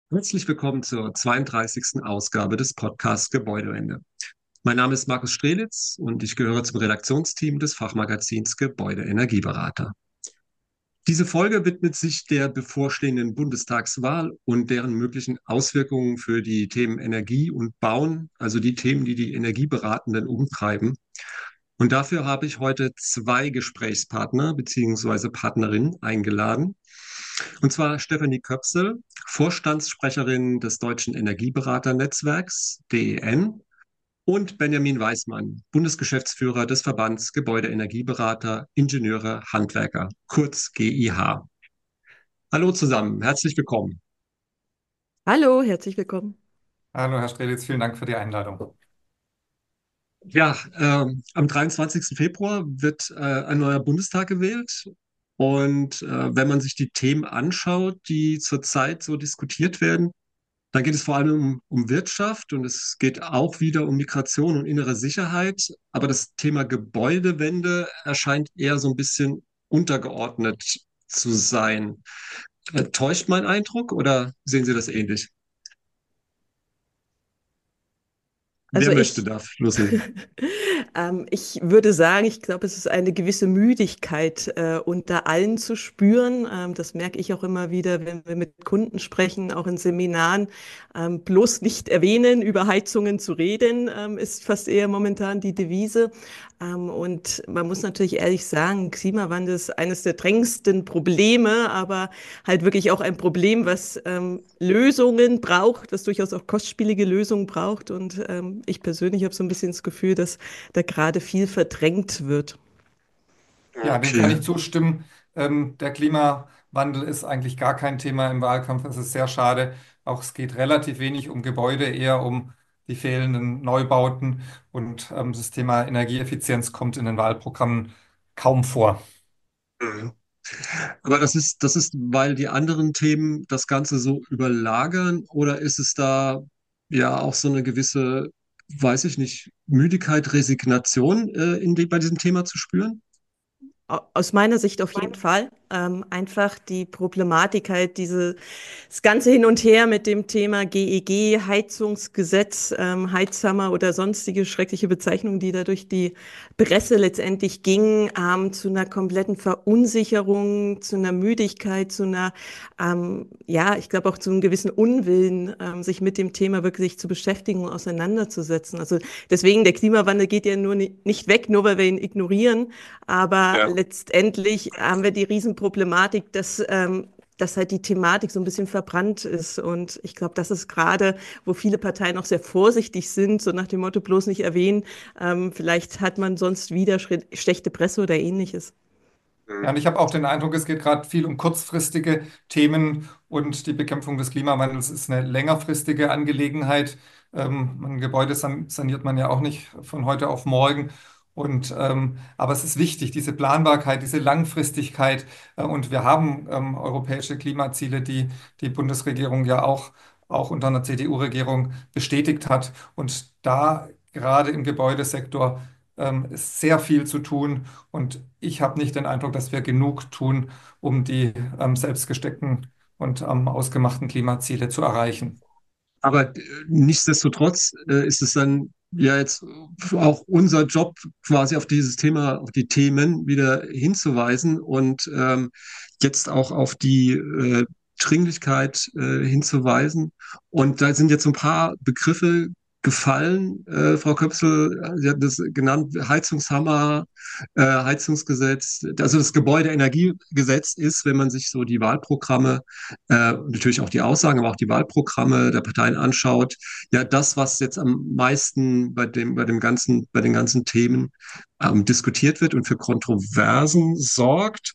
Herzlich willkommen zur 32. Ausgabe des Podcasts Gebäudewende. Mein Name ist Markus Strelitz und ich gehöre zum Redaktionsteam des Fachmagazins Gebäude-Energieberater. Diese Folge widmet sich der bevorstehenden Bundestagswahl und deren möglichen Auswirkungen für die Themen Energie und Bauen, also die Themen, die die Energieberatenden umtreiben. Und dafür habe ich heute zwei Gesprächspartner bzw. Partnerinnen eingeladen. Und zwar Stefanie Köpsel, Vorstandssprecherin des Deutschen Energieberaternetzwerks, DEN, und Benjamin Weismann, Bundesgeschäftsführer des Verbands Gebäudeenergieberater, Ingenieure, Handwerker, kurz GIH. Hallo zusammen, herzlich willkommen. Hallo, herzlich willkommen. Hallo, Herr Strelitz, vielen Dank für die Einladung. Ja, am 23. Februar wird ein neuer Bundestag gewählt. Und wenn man sich die Themen anschaut, die zurzeit so diskutiert werden, dann geht es vor allem um Wirtschaft und es geht auch wieder um Migration und innere Sicherheit. Aber das Thema Gebäudewende erscheint eher so ein bisschen untergeordnet zu sein. Täuscht mein Eindruck oder sehen Sie das ähnlich? Wer Also möchte ich, da loslegen? ich würde sagen, ich glaube, es ist eine gewisse Müdigkeit unter allen zu spüren. Das merke ich auch immer wieder, wenn wir mit Kunden sprechen, auch in Seminaren. Bloß nicht erwähnen, über Heizungen zu reden, ist fast eher momentan die Devise. Und man muss natürlich ehrlich sagen, Klimawandel ist eines der drängendsten Probleme, aber halt wirklich auch ein Problem, was Lösungen braucht, was durchaus auch kostspielige Lösungen braucht. Und ich persönlich habe so ein bisschen das Gefühl, dass da gerade viel verdrängt wird. Ja, dem kann Okay. ich zustimmen. Der Klimawandel ist eigentlich gar kein Thema im Wahlkampf. Das ist sehr schade. Auch es geht relativ wenig um Gebäude, eher um die fehlenden Neubauten. Und das Thema Energieeffizienz kommt in den Wahlprogrammen kaum vor. Mhm. Aber das ist, weil die anderen Themen das Ganze so überlagern, oder ist es da ja auch so eine gewisse, weiß ich nicht, Müdigkeit, Resignation bei diesem Thema zu spüren? Aus meiner Sicht auf jeden Fall. Einfach die Problematik halt, das ganze Hin und Her mit dem Thema GEG, Heizungsgesetz, Heizhammer oder sonstige schreckliche Bezeichnungen, die da durch die Presse letztendlich gingen, zu einer kompletten Verunsicherung, zu einer Müdigkeit, ja, ich glaube auch zu einem gewissen Unwillen, sich mit dem Thema wirklich zu beschäftigen und auseinanderzusetzen. Also deswegen, der Klimawandel geht ja nur nicht weg, nur weil wir ihn ignorieren. Aber Ja. letztendlich haben wir die Riesenproblematik, dass halt die Thematik so ein bisschen verbrannt ist. Und ich glaube, das ist gerade, wo viele Parteien auch sehr vorsichtig sind, so nach dem Motto bloß nicht erwähnen. Vielleicht hat man sonst wieder schlechte Presse oder ähnliches. Ja, und ich habe auch den Eindruck, es geht gerade viel um kurzfristige Themen und die Bekämpfung des Klimawandels ist eine längerfristige Angelegenheit. Ein Gebäude saniert man ja auch nicht von heute auf morgen. Aber es ist wichtig, diese Planbarkeit, diese Langfristigkeit. Und wir haben europäische Klimaziele, die die Bundesregierung ja auch unter einer CDU-Regierung bestätigt hat. Und da gerade im Gebäudesektor ist sehr viel zu tun. Und ich habe nicht den Eindruck, dass wir genug tun, um die selbst gesteckten und ausgemachten Klimaziele zu erreichen. Aber nichtsdestotrotz ist es dann ja jetzt auch unser Job, quasi auf dieses Thema, auf die Themen wieder hinzuweisen und jetzt auch auf die Dringlichkeit hinzuweisen. Und da sind jetzt so ein paar Begriffe gefallen. Frau Köpsel, Sie hat das genannt, Heizungshammer, Heizungsgesetz. Also das Gebäudeenergiegesetz ist, wenn man sich so die Wahlprogramme natürlich auch die Aussagen, aber auch die Wahlprogramme der Parteien anschaut, ja, das, was jetzt am meisten bei den ganzen Themen diskutiert wird und für Kontroversen sorgt.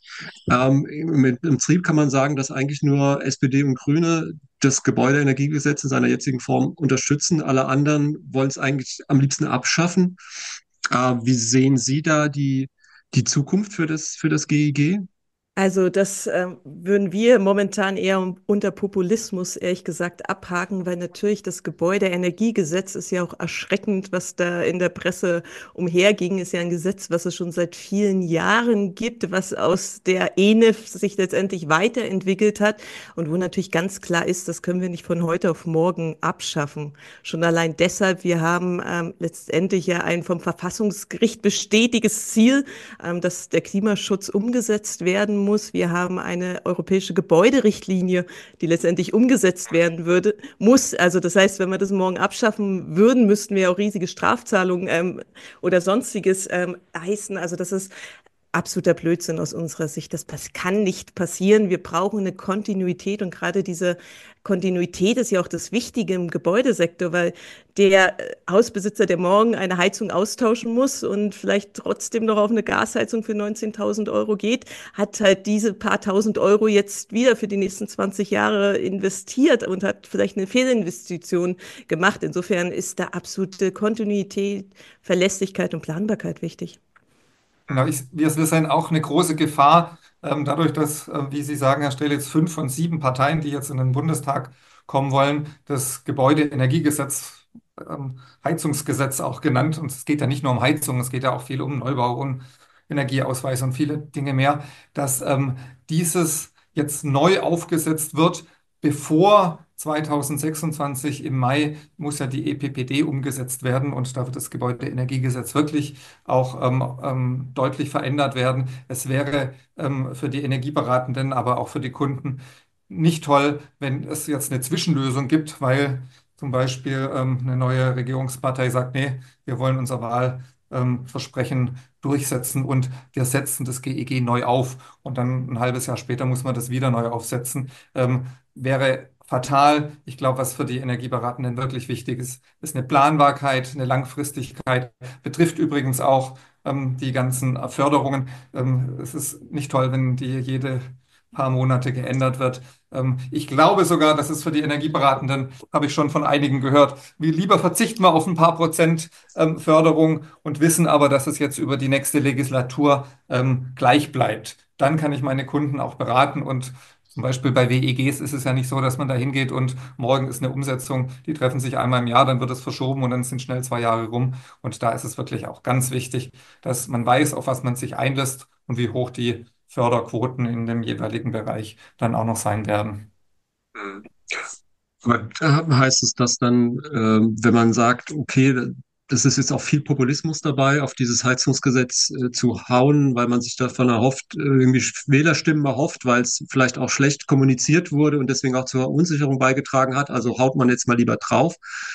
Im Prinzip kann man sagen, dass eigentlich nur SPD und Grüne das Gebäudeenergiegesetz in seiner jetzigen Form unterstützen. Alle anderen wollen es eigentlich am liebsten abschaffen. Wie sehen Sie da die Zukunft für das GEG? Also das würden wir momentan eher unter Populismus, ehrlich gesagt, abhaken, weil natürlich das Gebäudeenergiegesetz ist ja auch erschreckend, was da in der Presse umherging, ist ja ein Gesetz, was es schon seit vielen Jahren gibt, was aus der ENIF sich letztendlich weiterentwickelt hat und wo natürlich ganz klar ist, das können wir nicht von heute auf morgen abschaffen. Schon allein deshalb, wir haben letztendlich ja ein vom Verfassungsgericht bestätigtes Ziel, dass der Klimaschutz umgesetzt werden muss. Wir haben eine europäische Gebäuderichtlinie, die letztendlich umgesetzt werden würde, muss. Also das heißt, wenn wir das morgen abschaffen würden, müssten wir auch riesige Strafzahlungen oder sonstiges heißen. Also das ist absoluter Blödsinn aus unserer Sicht. Das kann nicht passieren. Wir brauchen eine Kontinuität und gerade diese Kontinuität ist ja auch das Wichtige im Gebäudesektor, weil der Hausbesitzer, der morgen eine Heizung austauschen muss und vielleicht trotzdem noch auf eine Gasheizung für 19.000 Euro geht, hat halt diese paar tausend Euro jetzt wieder für die nächsten 20 Jahre investiert und hat vielleicht eine Fehlinvestition gemacht. Insofern ist da absolute Kontinuität, Verlässlichkeit und Planbarkeit wichtig. Genau, wir sehen auch eine große Gefahr, dadurch, dass, wie Sie sagen, Herr Strehl, jetzt 5 von 7 Parteien, die jetzt in den Bundestag kommen wollen, das Gebäudeenergiegesetz, Heizungsgesetz auch genannt, und es geht ja nicht nur um Heizung, es geht ja auch viel um Neubau und Energieausweis und viele Dinge mehr, dass dieses jetzt neu aufgesetzt wird, bevor 2026 im Mai muss ja die EPPD umgesetzt werden und da wird das Gebäudeenergiegesetz wirklich auch deutlich verändert werden. Es wäre für die Energieberatenden, aber auch für die Kunden nicht toll, wenn es jetzt eine Zwischenlösung gibt, weil zum Beispiel eine neue Regierungspartei sagt, nee, wir wollen unser Wahlversprechen durchsetzen und wir setzen das GEG neu auf und dann ein halbes Jahr später muss man das wieder neu aufsetzen. Wäre fatal. Ich glaube, was für die Energieberatenden wirklich wichtig ist, ist eine Planbarkeit, eine Langfristigkeit. Betrifft übrigens auch die ganzen Förderungen. Es ist nicht toll, wenn die jede paar Monate geändert wird. Ich glaube sogar, dass es für die Energieberatenden, habe ich schon von einigen gehört, wie lieber verzichten wir auf ein paar Prozent Förderung und wissen aber, dass es jetzt über die nächste Legislatur gleich bleibt. Dann kann ich meine Kunden auch beraten und zum Beispiel bei WEGs ist es ja nicht so, dass man da hingeht und morgen ist eine Umsetzung, die treffen sich einmal im Jahr, dann wird es verschoben und dann sind schnell 2 Jahre rum. Und da ist es wirklich auch ganz wichtig, dass man weiß, auf was man sich einlässt und wie hoch die Förderquoten in dem jeweiligen Bereich dann auch noch sein werden. Mhm. Aber heißt es, dass dann, wenn man sagt, okay, das ist jetzt auch viel Populismus dabei, auf dieses Heizungsgesetz zu hauen, weil man sich davon erhofft, irgendwie Wählerstimmen erhofft, weil es vielleicht auch schlecht kommuniziert wurde und deswegen auch zur Unsicherung beigetragen hat, also haut man jetzt mal lieber drauf.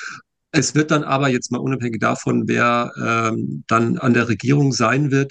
Es wird dann aber jetzt mal unabhängig davon, wer dann an der Regierung sein wird,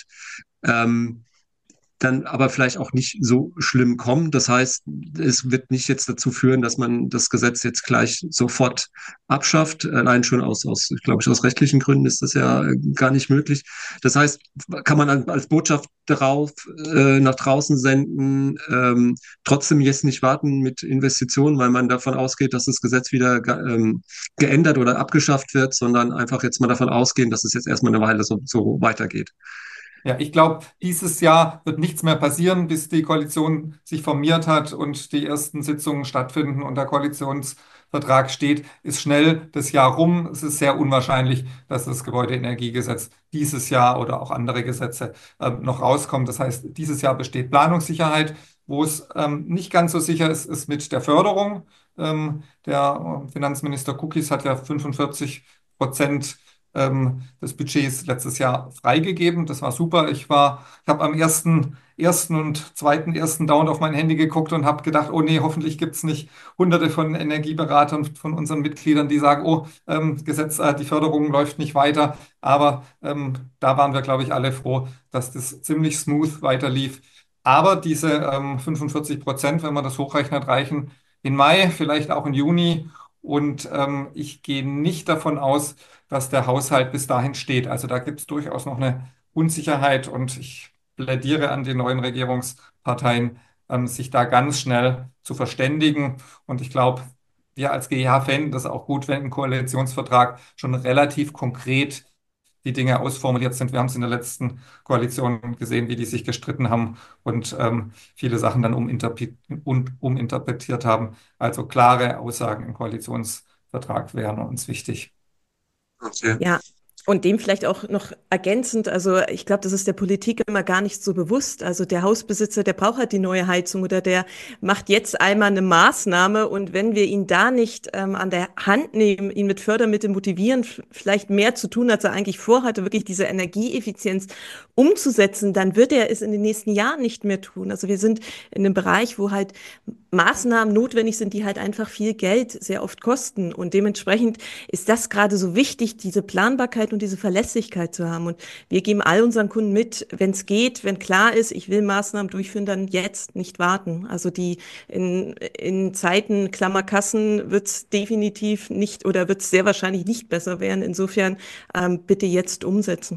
ähm, dann aber vielleicht auch nicht so schlimm kommen. Das heißt, es wird nicht jetzt dazu führen, dass man das Gesetz jetzt gleich sofort abschafft. Allein schon glaube ich, aus rechtlichen Gründen ist das ja gar nicht möglich. Das heißt, kann man als Botschaft darauf nach draußen senden, trotzdem jetzt nicht warten mit Investitionen, weil man davon ausgeht, dass das Gesetz wieder geändert oder abgeschafft wird, sondern einfach jetzt mal davon ausgehen, dass es jetzt erstmal eine Weile so weitergeht. Ja, ich glaube, dieses Jahr wird nichts mehr passieren, bis die Koalition sich formiert hat und die ersten Sitzungen stattfinden und der Koalitionsvertrag steht, ist schnell das Jahr rum. Es ist sehr unwahrscheinlich, dass das Gebäudeenergiegesetz dieses Jahr oder auch andere Gesetze noch rauskommt. Das heißt, dieses Jahr besteht Planungssicherheit. Wo es nicht ganz so sicher ist, ist mit der Förderung. Der Finanzminister Kukis hat ja 45% des Budgets letztes Jahr freigegeben. Das war super. Ich habe am ersten und zweiten ersten dauernd auf mein Handy geguckt und habe gedacht, oh nee, hoffentlich gibt es nicht hunderte von Energieberatern von unseren Mitgliedern, die sagen, oh, die Förderung läuft nicht weiter. Aber da waren wir, glaube ich, alle froh, dass das ziemlich smooth weiterlief. Aber diese 45%, wenn man das hochrechnet, reichen in Mai, vielleicht auch in Juni. Und ich gehe nicht davon aus, dass der Haushalt bis dahin steht. Also da gibt es durchaus noch eine Unsicherheit und ich plädiere an die neuen Regierungsparteien, sich da ganz schnell zu verständigen. Und ich glaube, wir als GEH fänden das auch gut, wenn ein Koalitionsvertrag schon relativ konkret die Dinge ausformuliert sind. Wir haben es in der letzten Koalition gesehen, wie die sich gestritten haben und viele Sachen dann uminterpretiert haben. Also klare Aussagen im Koalitionsvertrag wären uns wichtig. Okay. Ja, und dem vielleicht auch noch ergänzend, also ich glaube, das ist der Politik immer gar nicht so bewusst. Also der Hausbesitzer, der braucht halt die neue Heizung oder der macht jetzt einmal eine Maßnahme und wenn wir ihn da nicht an der Hand nehmen, ihn mit Fördermitteln motivieren, vielleicht mehr zu tun, als er eigentlich vorhatte, wirklich diese Energieeffizienz umzusetzen, dann wird er es in den nächsten Jahren nicht mehr tun. Also wir sind in einem Bereich, wo halt Maßnahmen notwendig sind, die halt einfach viel Geld sehr oft kosten und dementsprechend ist das gerade so wichtig, diese Planbarkeit und diese Verlässlichkeit zu haben. Und wir geben all unseren Kunden mit, wenn es geht, wenn klar ist, ich will Maßnahmen durchführen, dann jetzt, nicht warten. Also in Zeiten Klammerkassen wird es definitiv nicht oder wird es sehr wahrscheinlich nicht besser werden. Insofern bitte jetzt umsetzen.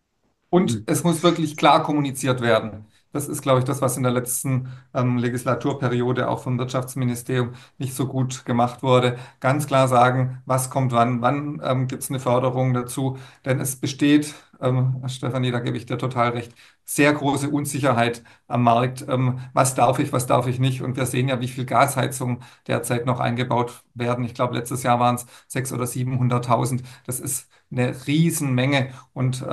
Und es muss wirklich klar kommuniziert werden. Das ist, glaube ich, das, was in der letzten Legislaturperiode auch vom Wirtschaftsministerium nicht so gut gemacht wurde. Ganz klar sagen, was kommt wann gibt es eine Förderung dazu. Denn es besteht, Stefanie, da gebe ich dir total recht, sehr große Unsicherheit am Markt. Was darf ich nicht? Und wir sehen ja, wie viel Gasheizungen derzeit noch eingebaut werden. Ich glaube, letztes Jahr waren es 600.000 oder 700.000. Das ist eine Riesenmenge. Und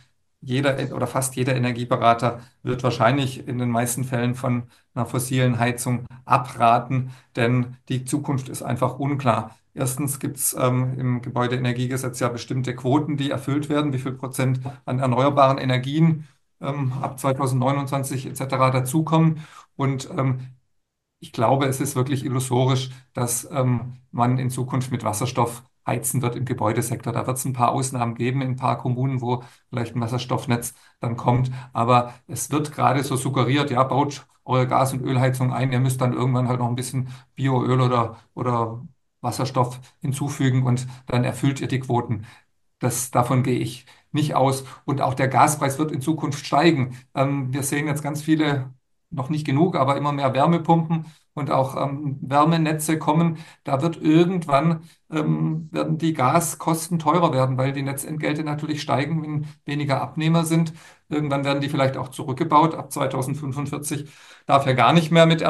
jeder oder fast jeder Energieberater wird wahrscheinlich in den meisten Fällen von einer fossilen Heizung abraten, denn die Zukunft ist einfach unklar. Erstens gibt es im Gebäudeenergiegesetz ja bestimmte Quoten, die erfüllt werden, wie viel Prozent an erneuerbaren Energien ab 2029 etc. dazukommen. Und ich glaube, es ist wirklich illusorisch, dass man in Zukunft mit Wasserstoff heizen wird im Gebäudesektor. Da wird es ein paar Ausnahmen geben in ein paar Kommunen, wo vielleicht ein Wasserstoffnetz dann kommt. Aber es wird gerade so suggeriert, ja, baut eure Gas- und Ölheizung ein. Ihr müsst dann irgendwann halt noch ein bisschen Bioöl oder Wasserstoff hinzufügen und dann erfüllt ihr die Quoten. Davon gehe ich nicht aus. Und auch der Gaspreis wird in Zukunft steigen. Wir sehen jetzt ganz viele, noch nicht genug, aber immer mehr Wärmepumpen und auch Wärmenetze kommen. Da wird irgendwann, werden die Gaskosten teurer werden, weil die Netzentgelte natürlich steigen, wenn weniger Abnehmer sind. Irgendwann werden die vielleicht auch zurückgebaut. Ab 2045 darf ja gar nicht mehr mit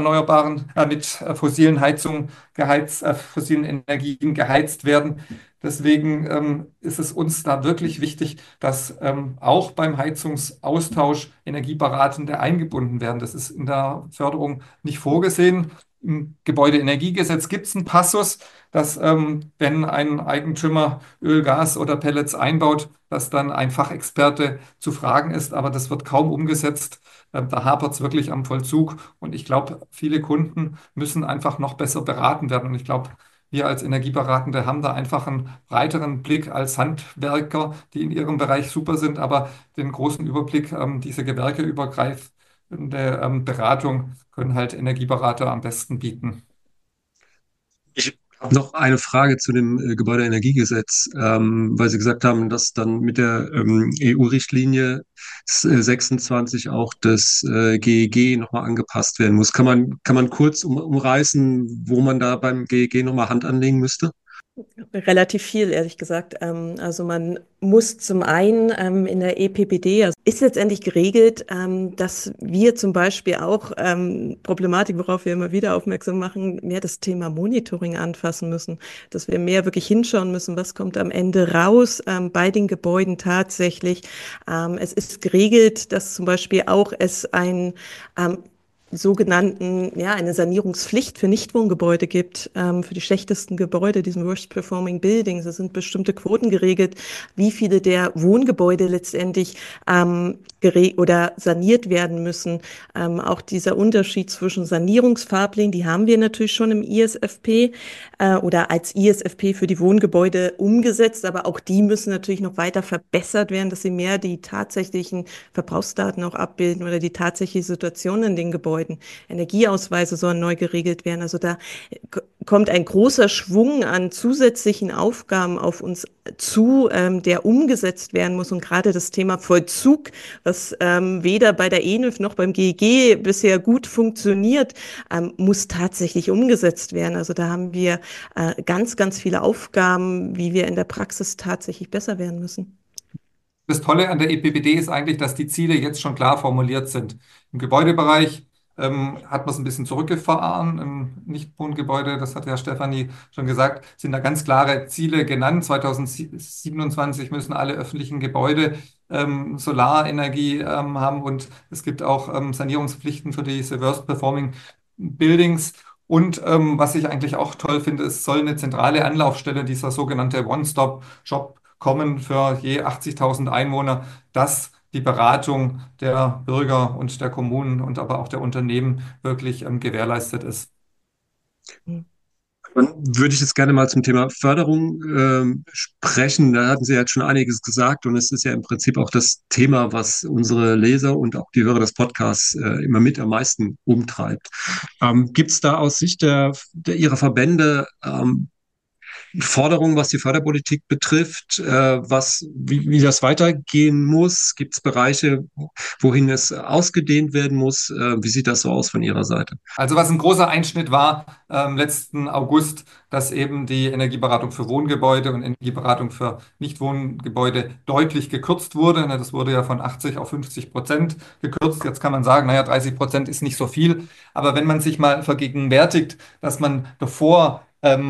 fossilen Heizungen fossilen Energien geheizt werden. Deswegen ist es uns da wirklich wichtig, dass auch beim Heizungsaustausch Energieberatende eingebunden werden. Das ist in der Förderung nicht vorgesehen. Im Gebäudeenergiegesetz gibt es einen Passus, dass wenn ein Eigentümer Öl, Gas oder Pellets einbaut, dass dann ein Fachexperte zu fragen ist. Aber das wird kaum umgesetzt. Da hapert es wirklich am Vollzug. Und ich glaube, viele Kunden müssen einfach noch besser beraten werden. Und ich glaube, wir als Energieberatende haben da einfach einen breiteren Blick als Handwerker, die in ihrem Bereich super sind, aber den großen Überblick, diese gewerkeübergreifende Beratung können halt Energieberater am besten bieten. Ich habe noch eine Frage zu dem Gebäudeenergiegesetz, weil Sie gesagt haben, dass dann mit der EU-Richtlinie 26 auch das GEG nochmal angepasst werden muss. Kann man kurz umreißen, wo man da beim GEG nochmal Hand anlegen müsste? Relativ viel, ehrlich gesagt. Also man muss zum einen in der EPBD, also ist letztendlich geregelt, dass wir zum Beispiel auch Problematik, worauf wir immer wieder aufmerksam machen, mehr das Thema Monitoring anfassen müssen, dass wir mehr wirklich hinschauen müssen, was kommt am Ende raus bei den Gebäuden tatsächlich. Es ist geregelt, dass zum Beispiel auch es eine Sanierungspflicht für Nichtwohngebäude gibt, für die schlechtesten Gebäude, diesen Worst Performing Buildings. Es sind bestimmte Quoten geregelt, wie viele der Wohngebäude letztendlich oder saniert werden müssen. Auch dieser Unterschied zwischen Sanierungsfahrplänen, die haben wir natürlich schon im ISFP oder als ISFP für die Wohngebäude umgesetzt, aber auch die müssen natürlich noch weiter verbessert werden, dass sie mehr die tatsächlichen Verbrauchsdaten auch abbilden oder die tatsächliche Situation in den Gebäuden. Energieausweise sollen neu geregelt werden. Also da kommt ein großer Schwung an zusätzlichen Aufgaben auf uns zu, der umgesetzt werden muss. Und gerade das Thema Vollzug, was weder bei der ENÜV noch beim GEG bisher gut funktioniert, muss tatsächlich umgesetzt werden. Also da haben wir ganz, ganz viele Aufgaben, wie wir in der Praxis tatsächlich besser werden müssen. Das Tolle an der EPBD ist eigentlich, dass die Ziele jetzt schon klar formuliert sind. Im Gebäudebereich hat man es ein bisschen zurückgefahren. Im Nichtwohngebäude, das hat ja Stefanie schon gesagt, sind da ganz klare Ziele genannt. 2027 müssen alle öffentlichen Gebäude Solarenergie haben und es gibt auch Sanierungspflichten für diese Worst Performing Buildings. Und was ich eigentlich auch toll finde, es soll eine zentrale Anlaufstelle, dieser sogenannte One-Stop-Shop kommen für je 80.000 Einwohner, dass die Beratung der Bürger und der Kommunen und aber auch der Unternehmen wirklich gewährleistet ist. Dann würde ich jetzt gerne mal zum Thema Förderung sprechen. Da hatten Sie jetzt schon einiges gesagt und es ist ja im Prinzip auch das Thema, was unsere Leser und auch die Hörer des Podcasts immer mit am meisten umtreibt. Gibt es da aus Sicht Ihrer Verbände Forderungen, was die Förderpolitik betrifft, wie das weitergehen muss? Gibt es Bereiche, wohin es ausgedehnt werden muss? Wie sieht das so aus von Ihrer Seite? Also was ein großer Einschnitt war letzten August, dass eben die Energieberatung für Wohngebäude und Energieberatung für Nichtwohngebäude deutlich gekürzt wurde. Ne, das wurde ja von 80 auf 50% gekürzt. Jetzt kann man sagen, naja, 30% ist nicht so viel. Aber wenn man sich mal vergegenwärtigt, dass man davor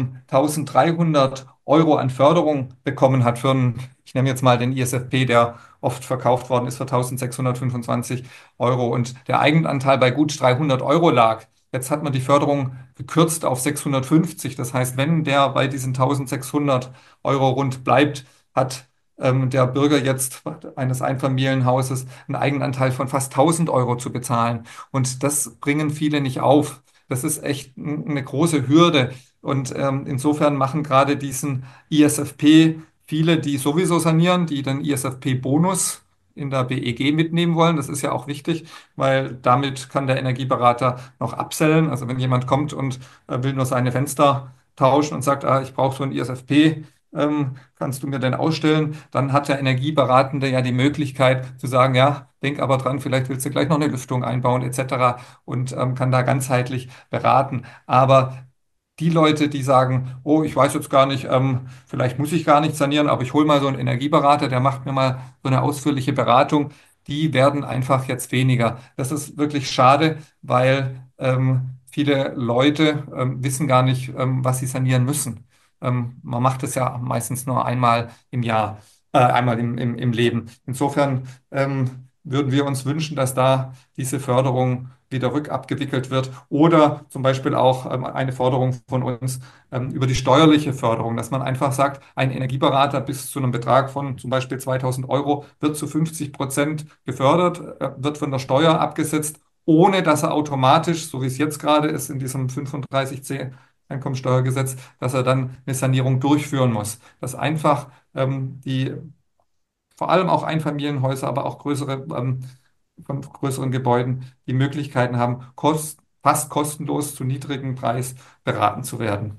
1.300 € an Förderung bekommen hat für einen, ich nehme jetzt mal den ISFP, der oft verkauft worden ist für 1.625 € und der Eigenanteil bei gut 300 € lag. Jetzt hat man die Förderung gekürzt auf 650. Das heißt, wenn der bei diesen 1.600 € rund bleibt, hat der Bürger jetzt eines Einfamilienhauses einen Eigenanteil von fast 1.000 € zu bezahlen. Und das bringen viele nicht auf. Das ist echt eine große Hürde. Und insofern machen gerade diesen ISFP viele, die sowieso sanieren, die den ISFP-Bonus in der BEG mitnehmen wollen. Das ist ja auch wichtig, weil damit kann der Energieberater noch upsellen. Also wenn jemand kommt und will nur seine Fenster tauschen und sagt, ich brauche so ein ISFP, kannst du mir denn ausstellen? Dann hat der Energieberatende ja die Möglichkeit zu sagen, ja, denk aber dran, vielleicht willst du gleich noch eine Lüftung einbauen etc. und kann da ganzheitlich beraten. Aber die Leute, die sagen, oh, ich weiß jetzt gar nicht, vielleicht muss ich gar nicht sanieren, aber ich hole mal so einen Energieberater, der macht mir mal so eine ausführliche Beratung, die werden einfach jetzt weniger. Das ist wirklich schade, weil viele Leute wissen gar nicht, was sie sanieren müssen. Man macht es ja meistens nur einmal im Jahr, einmal im Leben. Insofern würden wir uns wünschen, dass da diese Förderung wieder rückabgewickelt wird oder zum Beispiel auch eine Forderung von uns über die steuerliche Förderung, dass man einfach sagt, ein Energieberater bis zu einem Betrag von zum Beispiel 2.000 € wird zu 50% gefördert, wird von der Steuer abgesetzt, ohne dass er automatisch, so wie es jetzt gerade ist in diesem 35c Einkommensteuergesetz, dass er dann eine Sanierung durchführen muss. Dass einfach die vor allem auch Einfamilienhäuser, aber auch größere von größeren Gebäuden die Möglichkeiten haben, fast kostenlos zu niedrigem Preis beraten zu werden.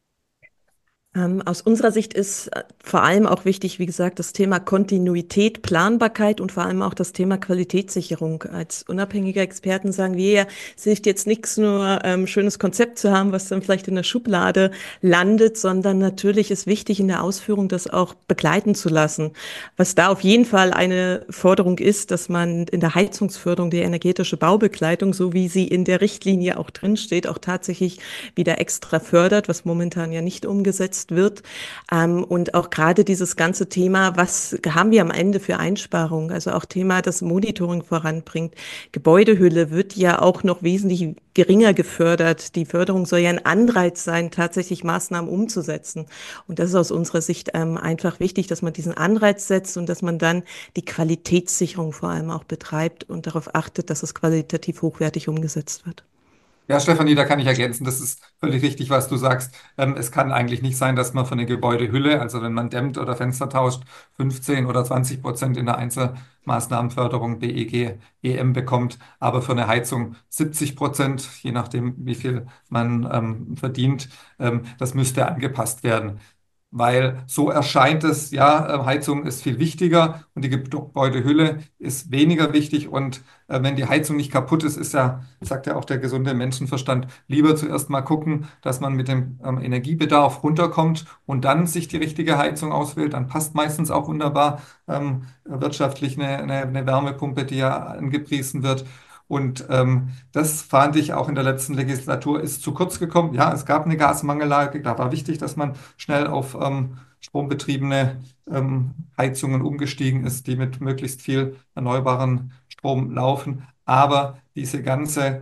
Aus unserer Sicht ist vor allem auch wichtig, wie gesagt, das Thema Kontinuität, Planbarkeit und vor allem auch das Thema Qualitätssicherung. Als unabhängige Experten sagen wir ja, es hilft jetzt nichts, nur schönes Konzept zu haben, was dann vielleicht in der Schublade landet, sondern natürlich ist wichtig in der Ausführung, das auch begleiten zu lassen. Was da auf jeden Fall eine Forderung ist, dass man in der Heizungsförderung die energetische Baubegleitung, so wie sie in der Richtlinie auch drinsteht, auch tatsächlich wieder extra fördert, was momentan ja nicht umgesetzt wird. Und auch gerade dieses ganze Thema, was haben wir am Ende für Einsparungen? Also auch Thema, das Monitoring voranbringt. Gebäudehülle wird ja auch noch wesentlich geringer gefördert. Die Förderung soll ja ein Anreiz sein, tatsächlich Maßnahmen umzusetzen. Und das ist aus unserer Sicht einfach wichtig, dass man diesen Anreiz setzt und dass man dann die Qualitätssicherung vor allem auch betreibt und darauf achtet, dass es qualitativ hochwertig umgesetzt wird. Ja, Stefanie, da kann ich ergänzen, das ist völlig richtig, was du sagst. Es kann eigentlich nicht sein, dass man für eine Gebäudehülle, also wenn man dämmt oder Fenster tauscht, 15 oder 20% in der Einzelmaßnahmenförderung BEG, EM bekommt, aber für eine Heizung 70%, je nachdem, wie viel man verdient. Das müsste angepasst werden. weil so erscheint es, ja, Heizung ist viel wichtiger und die Gebäudehülle ist weniger wichtig. Und wenn die Heizung nicht kaputt ist, ist ja, sagt ja auch der gesunde Menschenverstand, lieber zuerst mal gucken, dass man mit dem Energiebedarf runterkommt und dann sich die richtige Heizung auswählt. Dann passt meistens auch wunderbar wirtschaftlich eine Wärmepumpe, die ja angepriesen wird. Und das fand ich auch in der letzten Legislatur ist zu kurz gekommen. Ja, es gab eine Gasmangellage. Da war wichtig, dass man schnell auf strombetriebene Heizungen umgestiegen ist, die mit möglichst viel erneuerbaren Strom laufen. Aber diese ganze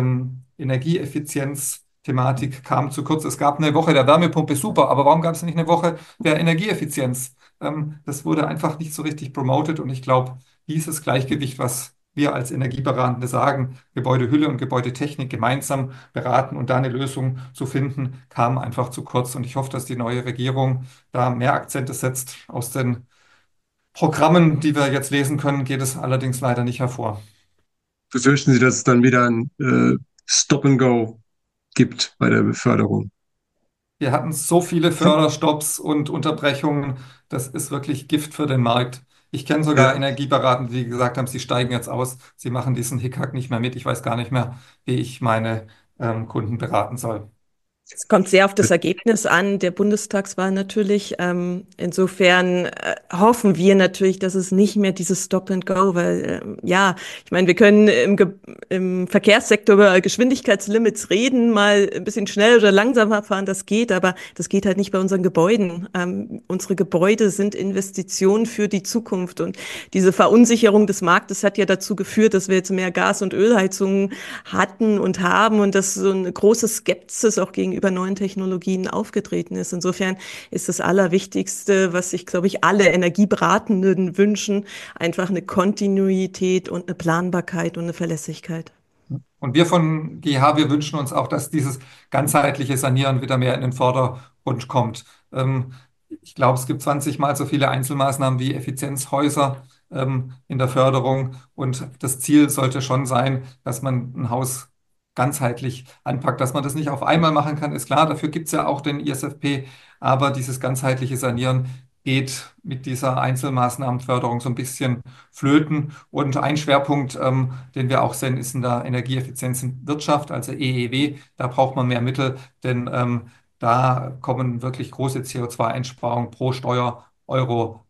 Energieeffizienz-Thematik kam zu kurz. Es gab eine Woche der Wärmepumpe, super, aber warum gab es nicht eine Woche der Energieeffizienz? Das wurde einfach nicht so richtig promotet und ich glaube, dieses Gleichgewicht, was wir als Energieberatende sagen, Gebäudehülle und Gebäudetechnik gemeinsam beraten und da eine Lösung zu finden, kam einfach zu kurz. Und ich hoffe, dass die neue Regierung da mehr Akzente setzt. Aus den Programmen, die wir jetzt lesen können, geht es allerdings leider nicht hervor. Befürchten Sie, dass es dann wieder ein Stop and Go gibt bei der Beförderung? Wir hatten so viele Förderstopps und Unterbrechungen, das ist wirklich Gift für den Markt. Ich kenne sogar Ja. Energieberatende, die gesagt haben, sie steigen jetzt aus, sie machen diesen Hickhack nicht mehr mit. Ich weiß gar nicht mehr, wie ich meine Kunden beraten soll. Es kommt sehr auf das Ergebnis an, der Bundestagswahl natürlich. Insofern hoffen wir natürlich, dass es nicht mehr dieses Stop and Go, weil ja, ich meine, wir können im Verkehrssektor über Geschwindigkeitslimits reden, mal ein bisschen schneller oder langsamer fahren, das geht, aber das geht halt nicht bei unseren Gebäuden. Unsere Gebäude sind Investitionen für die Zukunft und diese Verunsicherung des Marktes hat ja dazu geführt, dass wir jetzt mehr Gas- und Ölheizungen hatten und haben und dass so eine große Skepsis auch gegenüber neuen Technologien aufgetreten ist. Insofern ist das Allerwichtigste, was sich, glaube ich, alle Energieberatenden wünschen, einfach eine Kontinuität und eine Planbarkeit und eine Verlässlichkeit. Und wir von GH, wir wünschen uns auch, dass dieses ganzheitliche Sanieren wieder mehr in den Vordergrund kommt. Ich glaube, es gibt 20 Mal so viele Einzelmaßnahmen wie Effizienzhäuser in der Förderung. Und das Ziel sollte schon sein, dass man ein Haus ganzheitlich anpackt. Dass man das nicht auf einmal machen kann, ist klar. Dafür gibt es ja auch den ISFP. Aber dieses ganzheitliche Sanieren geht mit dieser Einzelmaßnahmenförderung so ein bisschen flöten. Und ein Schwerpunkt, den wir auch sehen, ist in der Energieeffizienz in Wirtschaft, also EEW. Da braucht man mehr Mittel, denn da kommen wirklich große CO2-Einsparungen pro Steuer-Euro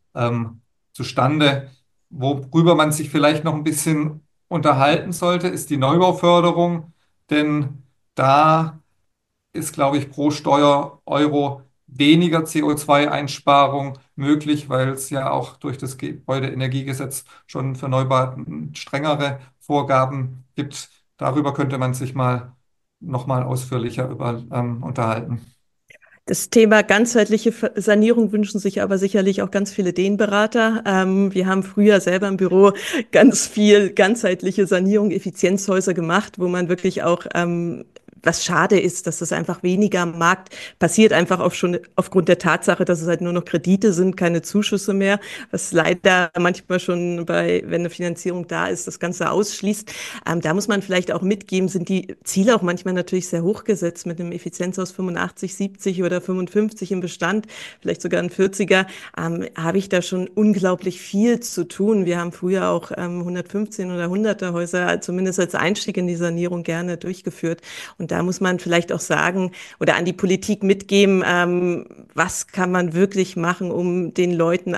zustande. Worüber man sich vielleicht noch ein bisschen unterhalten sollte, ist die Neubauförderung, denn da ist, glaube ich, pro Steuer-Euro weniger CO2-Einsparung möglich, weil es ja auch durch das Gebäudeenergiegesetz schon für Neubauten strengere Vorgaben gibt. Darüber könnte man sich mal noch mal ausführlicher unterhalten. Das Thema ganzheitliche Sanierung wünschen sich aber sicherlich auch ganz viele Ideenberater. Wir haben früher selber im Büro ganz viel ganzheitliche Sanierung, Effizienzhäuser gemacht, wo man wirklich auch was schade ist, dass das einfach weniger am Markt passiert, einfach aufgrund der Tatsache, dass es halt nur noch Kredite sind, keine Zuschüsse mehr, was leider manchmal schon wenn eine Finanzierung da ist, das Ganze ausschließt. Da muss man vielleicht auch mitgeben, sind die Ziele auch manchmal natürlich sehr hoch gesetzt mit einem Effizienzhaus 85, 70 oder 55 im Bestand, vielleicht sogar ein 40er, habe ich da schon unglaublich viel zu tun. Wir haben früher auch 115 oder 100er Häuser zumindest als Einstieg in die Sanierung gerne durchgeführt. Und da muss man vielleicht auch sagen oder an die Politik mitgeben, was kann man wirklich machen, um den Leuten,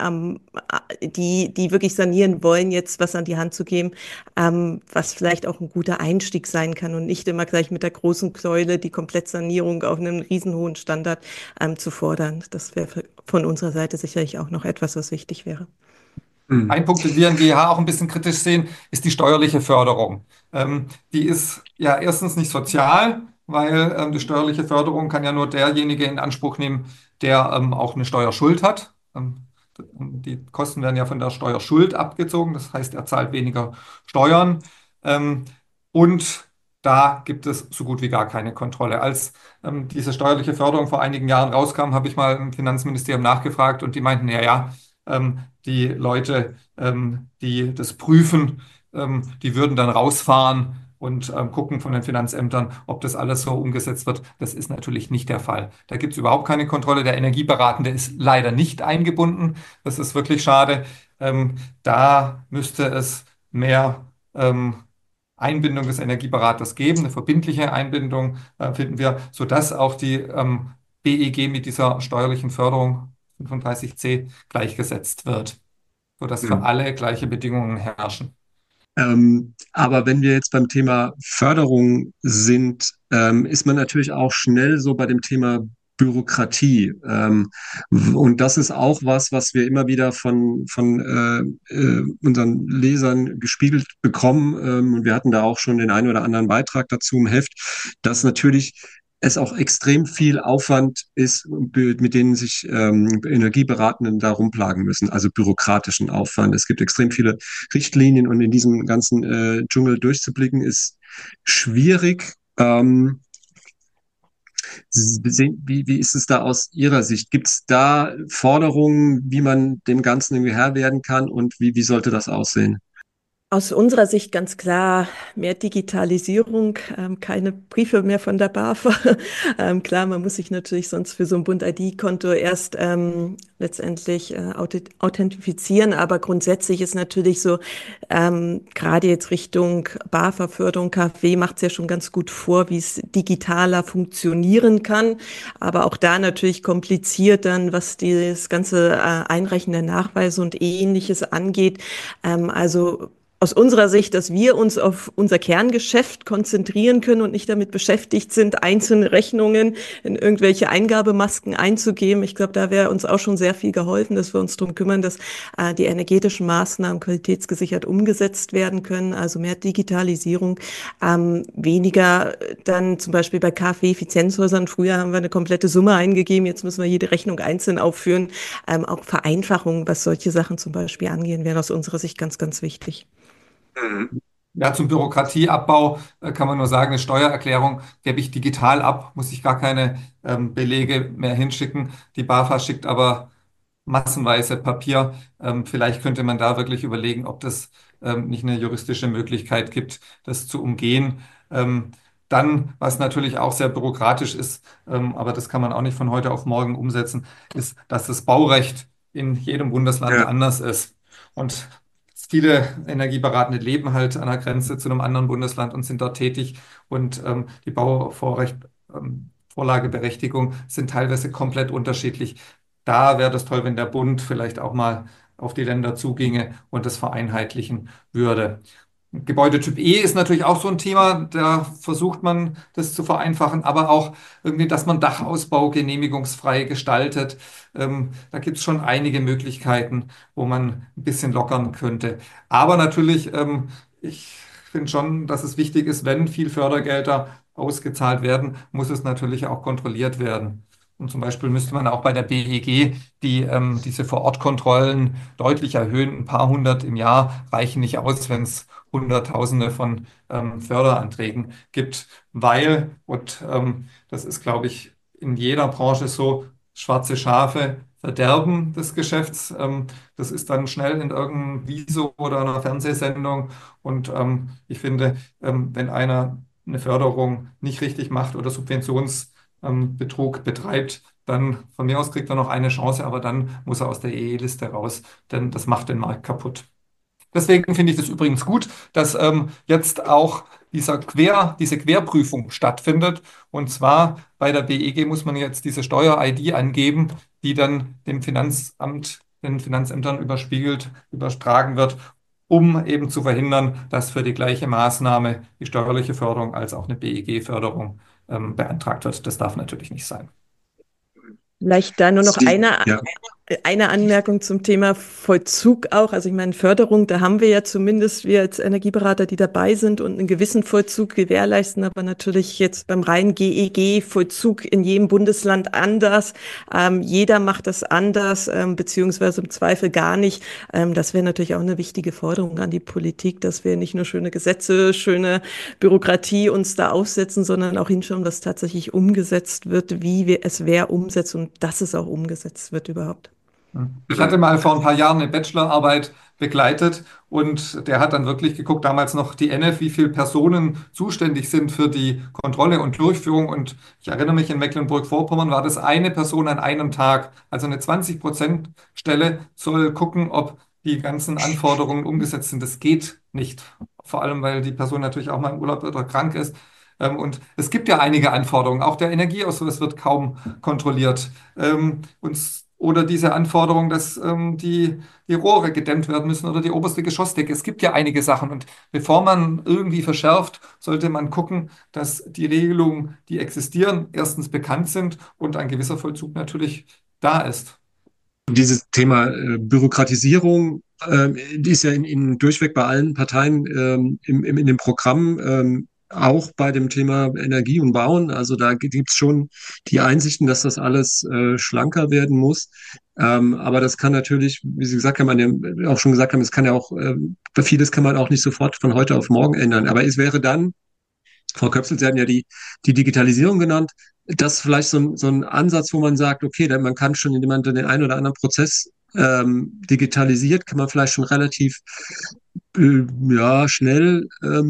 die wirklich sanieren wollen, jetzt was an die Hand zu geben, was vielleicht auch ein guter Einstieg sein kann und nicht immer gleich mit der großen Keule die Komplettsanierung auf einem riesenhohen Standard zu fordern. Das wäre von unserer Seite sicherlich auch noch etwas, was wichtig wäre. Ein Punkt, den wir in GH auch ein bisschen kritisch sehen, ist die steuerliche Förderung. Die ist ja erstens nicht sozial, weil die steuerliche Förderung kann ja nur derjenige in Anspruch nehmen, der auch eine Steuerschuld hat. Die Kosten werden ja von der Steuerschuld abgezogen, das heißt, er zahlt weniger Steuern. Und da gibt es so gut wie gar keine Kontrolle. Als diese steuerliche Förderung vor einigen Jahren rauskam, habe ich mal im Finanzministerium nachgefragt und die meinten, ja, ja, die Leute, die das prüfen, die würden dann rausfahren und gucken von den Finanzämtern, ob das alles so umgesetzt wird. Das ist natürlich nicht der Fall. Da gibt es überhaupt keine Kontrolle. Der Energieberatende ist leider nicht eingebunden. Das ist wirklich schade. Da müsste es mehr Einbindung des Energieberaters geben, eine verbindliche Einbindung, finden wir, sodass auch die BEG mit dieser steuerlichen Förderung 35c gleichgesetzt wird, sodass für Mhm. alle gleiche Bedingungen herrschen. Aber wenn wir jetzt beim Thema Förderung sind, ist man natürlich auch schnell so bei dem Thema Bürokratie. Und das ist auch was, was wir immer wieder von unseren Lesern gespiegelt bekommen. Und wir hatten da auch schon den einen oder anderen Beitrag dazu im Heft, dass natürlich es auch extrem viel Aufwand ist, mit denen sich Energieberatenden da rumplagen müssen, also bürokratischen Aufwand. Es gibt extrem viele Richtlinien und in diesem ganzen Dschungel durchzublicken, ist schwierig. Wie ist es da aus Ihrer Sicht? Gibt es da Forderungen, wie man dem Ganzen irgendwie Herr werden kann und wie sollte das aussehen? Aus unserer Sicht ganz klar mehr Digitalisierung, keine Briefe mehr von der BAFA. Klar, man muss sich natürlich sonst für so ein Bund-ID-Konto erst letztendlich authentifizieren, aber grundsätzlich ist natürlich so, gerade jetzt Richtung BAFA-Förderung, KfW macht es ja schon ganz gut vor, wie es digitaler funktionieren kann, aber auch da natürlich kompliziert dann, was das ganze Einreichen der Nachweise und Ähnliches angeht. Also aus unserer Sicht, dass wir uns auf unser Kerngeschäft konzentrieren können und nicht damit beschäftigt sind, einzelne Rechnungen in irgendwelche Eingabemasken einzugeben. Ich glaube, da wäre uns auch schon sehr viel geholfen, dass wir uns darum kümmern, dass die energetischen Maßnahmen qualitätsgesichert umgesetzt werden können, also mehr Digitalisierung, weniger dann zum Beispiel bei KfW-Effizienzhäusern. Früher haben wir eine komplette Summe eingegeben, jetzt müssen wir jede Rechnung einzeln aufführen. Auch Vereinfachungen, was solche Sachen zum Beispiel angehen, wäre aus unserer Sicht ganz, ganz wichtig. Mhm. Ja, zum Bürokratieabbau kann man nur sagen, eine Steuererklärung gebe ich digital ab, muss ich gar keine Belege mehr hinschicken. Die BAFA schickt aber massenweise Papier. Vielleicht könnte man da wirklich überlegen, ob das nicht eine juristische Möglichkeit gibt, das zu umgehen. Dann, was natürlich auch sehr bürokratisch ist, aber das kann man auch nicht von heute auf morgen umsetzen, ist, dass das Baurecht in jedem Bundesland Ja. anders ist. Und viele Energieberatende leben halt an der Grenze zu einem anderen Bundesland und sind dort tätig. Und die Bauvorrecht, Vorlageberechtigung sind teilweise komplett unterschiedlich. Da wäre das toll, wenn der Bund vielleicht auch mal auf die Länder zuginge und das vereinheitlichen würde. Gebäudetyp E ist natürlich auch so ein Thema, da versucht man das zu vereinfachen, aber auch irgendwie, dass man Dachausbau genehmigungsfrei gestaltet. Da gibt es schon einige Möglichkeiten, wo man ein bisschen lockern könnte. Aber natürlich, ich finde schon, dass es wichtig ist, wenn viel Fördergelder ausgezahlt werden, muss es natürlich auch kontrolliert werden. Und zum Beispiel müsste man auch bei der BEG diese Vorortkontrollen deutlich erhöhen. Ein paar hundert im Jahr reichen nicht aus, wenn es Hunderttausende von Förderanträgen gibt, weil, und das ist, glaube ich, in jeder Branche so, schwarze Schafe verderben des Geschäfts. Das ist dann schnell in irgendeinem Viso oder einer Fernsehsendung. Und ich finde, wenn einer eine Förderung nicht richtig macht oder Subventionsbetrug betreibt, dann von mir aus kriegt er noch eine Chance, aber dann muss er aus der EE-Liste raus, denn das macht den Markt kaputt. Deswegen finde ich das übrigens gut, dass jetzt auch diese Querprüfung stattfindet. Und zwar bei der BEG muss man jetzt diese Steuer-ID angeben, die dann den Finanzämtern übertragen wird, um eben zu verhindern, dass für die gleiche Maßnahme die steuerliche Förderung als auch eine BEG-Förderung beantragt wird. Das darf natürlich nicht sein. Vielleicht da nur noch Ja. eine Anmerkung zum Thema Vollzug auch. Also ich meine, Förderung, da haben wir ja zumindest wir als Energieberater, die dabei sind und einen gewissen Vollzug gewährleisten, aber natürlich jetzt beim reinen GEG-Vollzug in jedem Bundesland anders. Jeder macht das anders, beziehungsweise im Zweifel gar nicht. Das wäre natürlich auch eine wichtige Forderung an die Politik, dass wir nicht nur schöne Gesetze, schöne Bürokratie uns da aufsetzen, sondern auch hinschauen, was tatsächlich umgesetzt wird, wie wir es wer umsetzt und dass es auch umgesetzt wird überhaupt. Ich hatte mal vor ein paar Jahren eine Bachelorarbeit begleitet und der hat dann wirklich geguckt, damals noch die NF, wie viele Personen zuständig sind für die Kontrolle und Durchführung. Und ich erinnere mich, in Mecklenburg-Vorpommern war das eine Person an einem Tag. Also eine 20% Stelle soll gucken, ob die ganzen Anforderungen umgesetzt sind. Das geht nicht. Vor allem, weil die Person natürlich auch mal im Urlaub oder krank ist. Und es gibt ja einige Anforderungen. Auch der Energieausweis wird kaum kontrolliert. Oder diese Anforderung, dass die Rohre gedämmt werden müssen oder die oberste Geschossdecke. Es gibt ja einige Sachen. Und bevor man irgendwie verschärft, sollte man gucken, dass die Regelungen, die existieren, erstens bekannt sind und ein gewisser Vollzug natürlich da ist. Dieses Thema Bürokratisierung, die ist ja durchweg bei allen Parteien in dem Programm, auch bei dem Thema Energie und Bauen. Also da gibt es schon die Einsichten, dass das alles schlanker werden muss. Aber das kann natürlich, wie Sie gesagt haben, auch schon gesagt haben, es kann ja auch, vieles kann man auch nicht sofort von heute auf morgen ändern. Aber es wäre dann, Frau Köpsel, Sie hatten ja die Digitalisierung genannt. Das ist vielleicht so ein Ansatz, wo man sagt, okay, man kann schon, indem man den einen oder anderen Prozess digitalisiert, kann man vielleicht schon relativ ja, schnell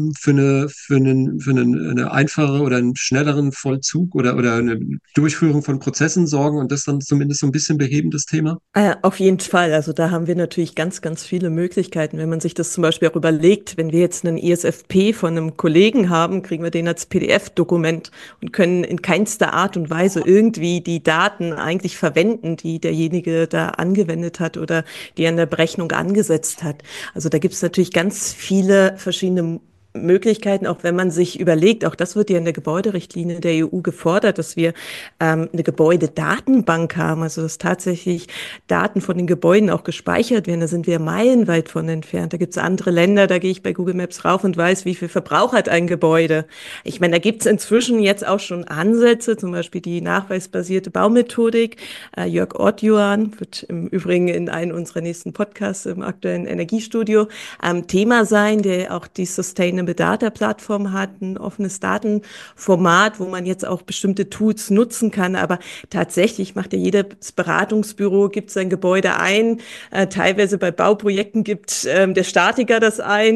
eine einfache oder einen schnelleren Vollzug oder eine Durchführung von Prozessen sorgen und das dann zumindest so ein bisschen beheben, das Thema. Auf jeden Fall. Also da haben wir natürlich ganz, ganz viele Möglichkeiten. Wenn man sich das zum Beispiel auch überlegt, wenn wir jetzt einen ISFP von einem Kollegen haben, kriegen wir den als PDF-Dokument und können in keinster Art und Weise irgendwie die Daten eigentlich verwenden, die derjenige da angewendet hat oder die er in der Berechnung angesetzt hat. Also da gibt es natürlich ganz viele verschiedene Möglichkeiten, auch wenn man sich überlegt, auch das wird ja in der Gebäuderichtlinie der EU gefordert, dass wir eine Gebäudedatenbank haben, also dass tatsächlich Daten von den Gebäuden auch gespeichert werden. Da sind wir meilenweit von entfernt. Da gibt es andere Länder, da gehe ich bei Google Maps rauf und weiß, wie viel Verbrauch hat ein Gebäude. Ich meine, da gibt es inzwischen jetzt auch schon Ansätze, zum Beispiel die nachweisbasierte Baumethodik. Jörg Ortjuan wird im Übrigen in einem unserer nächsten Podcasts im aktuellen Energiestudio Thema sein, der auch die Sustainable Data Plattform hat, ein offenes Datenformat, wo man jetzt auch bestimmte Tools nutzen kann. Aber tatsächlich macht ja jedes Beratungsbüro, gibt sein Gebäude ein. Teilweise bei Bauprojekten gibt der Statiker das ein,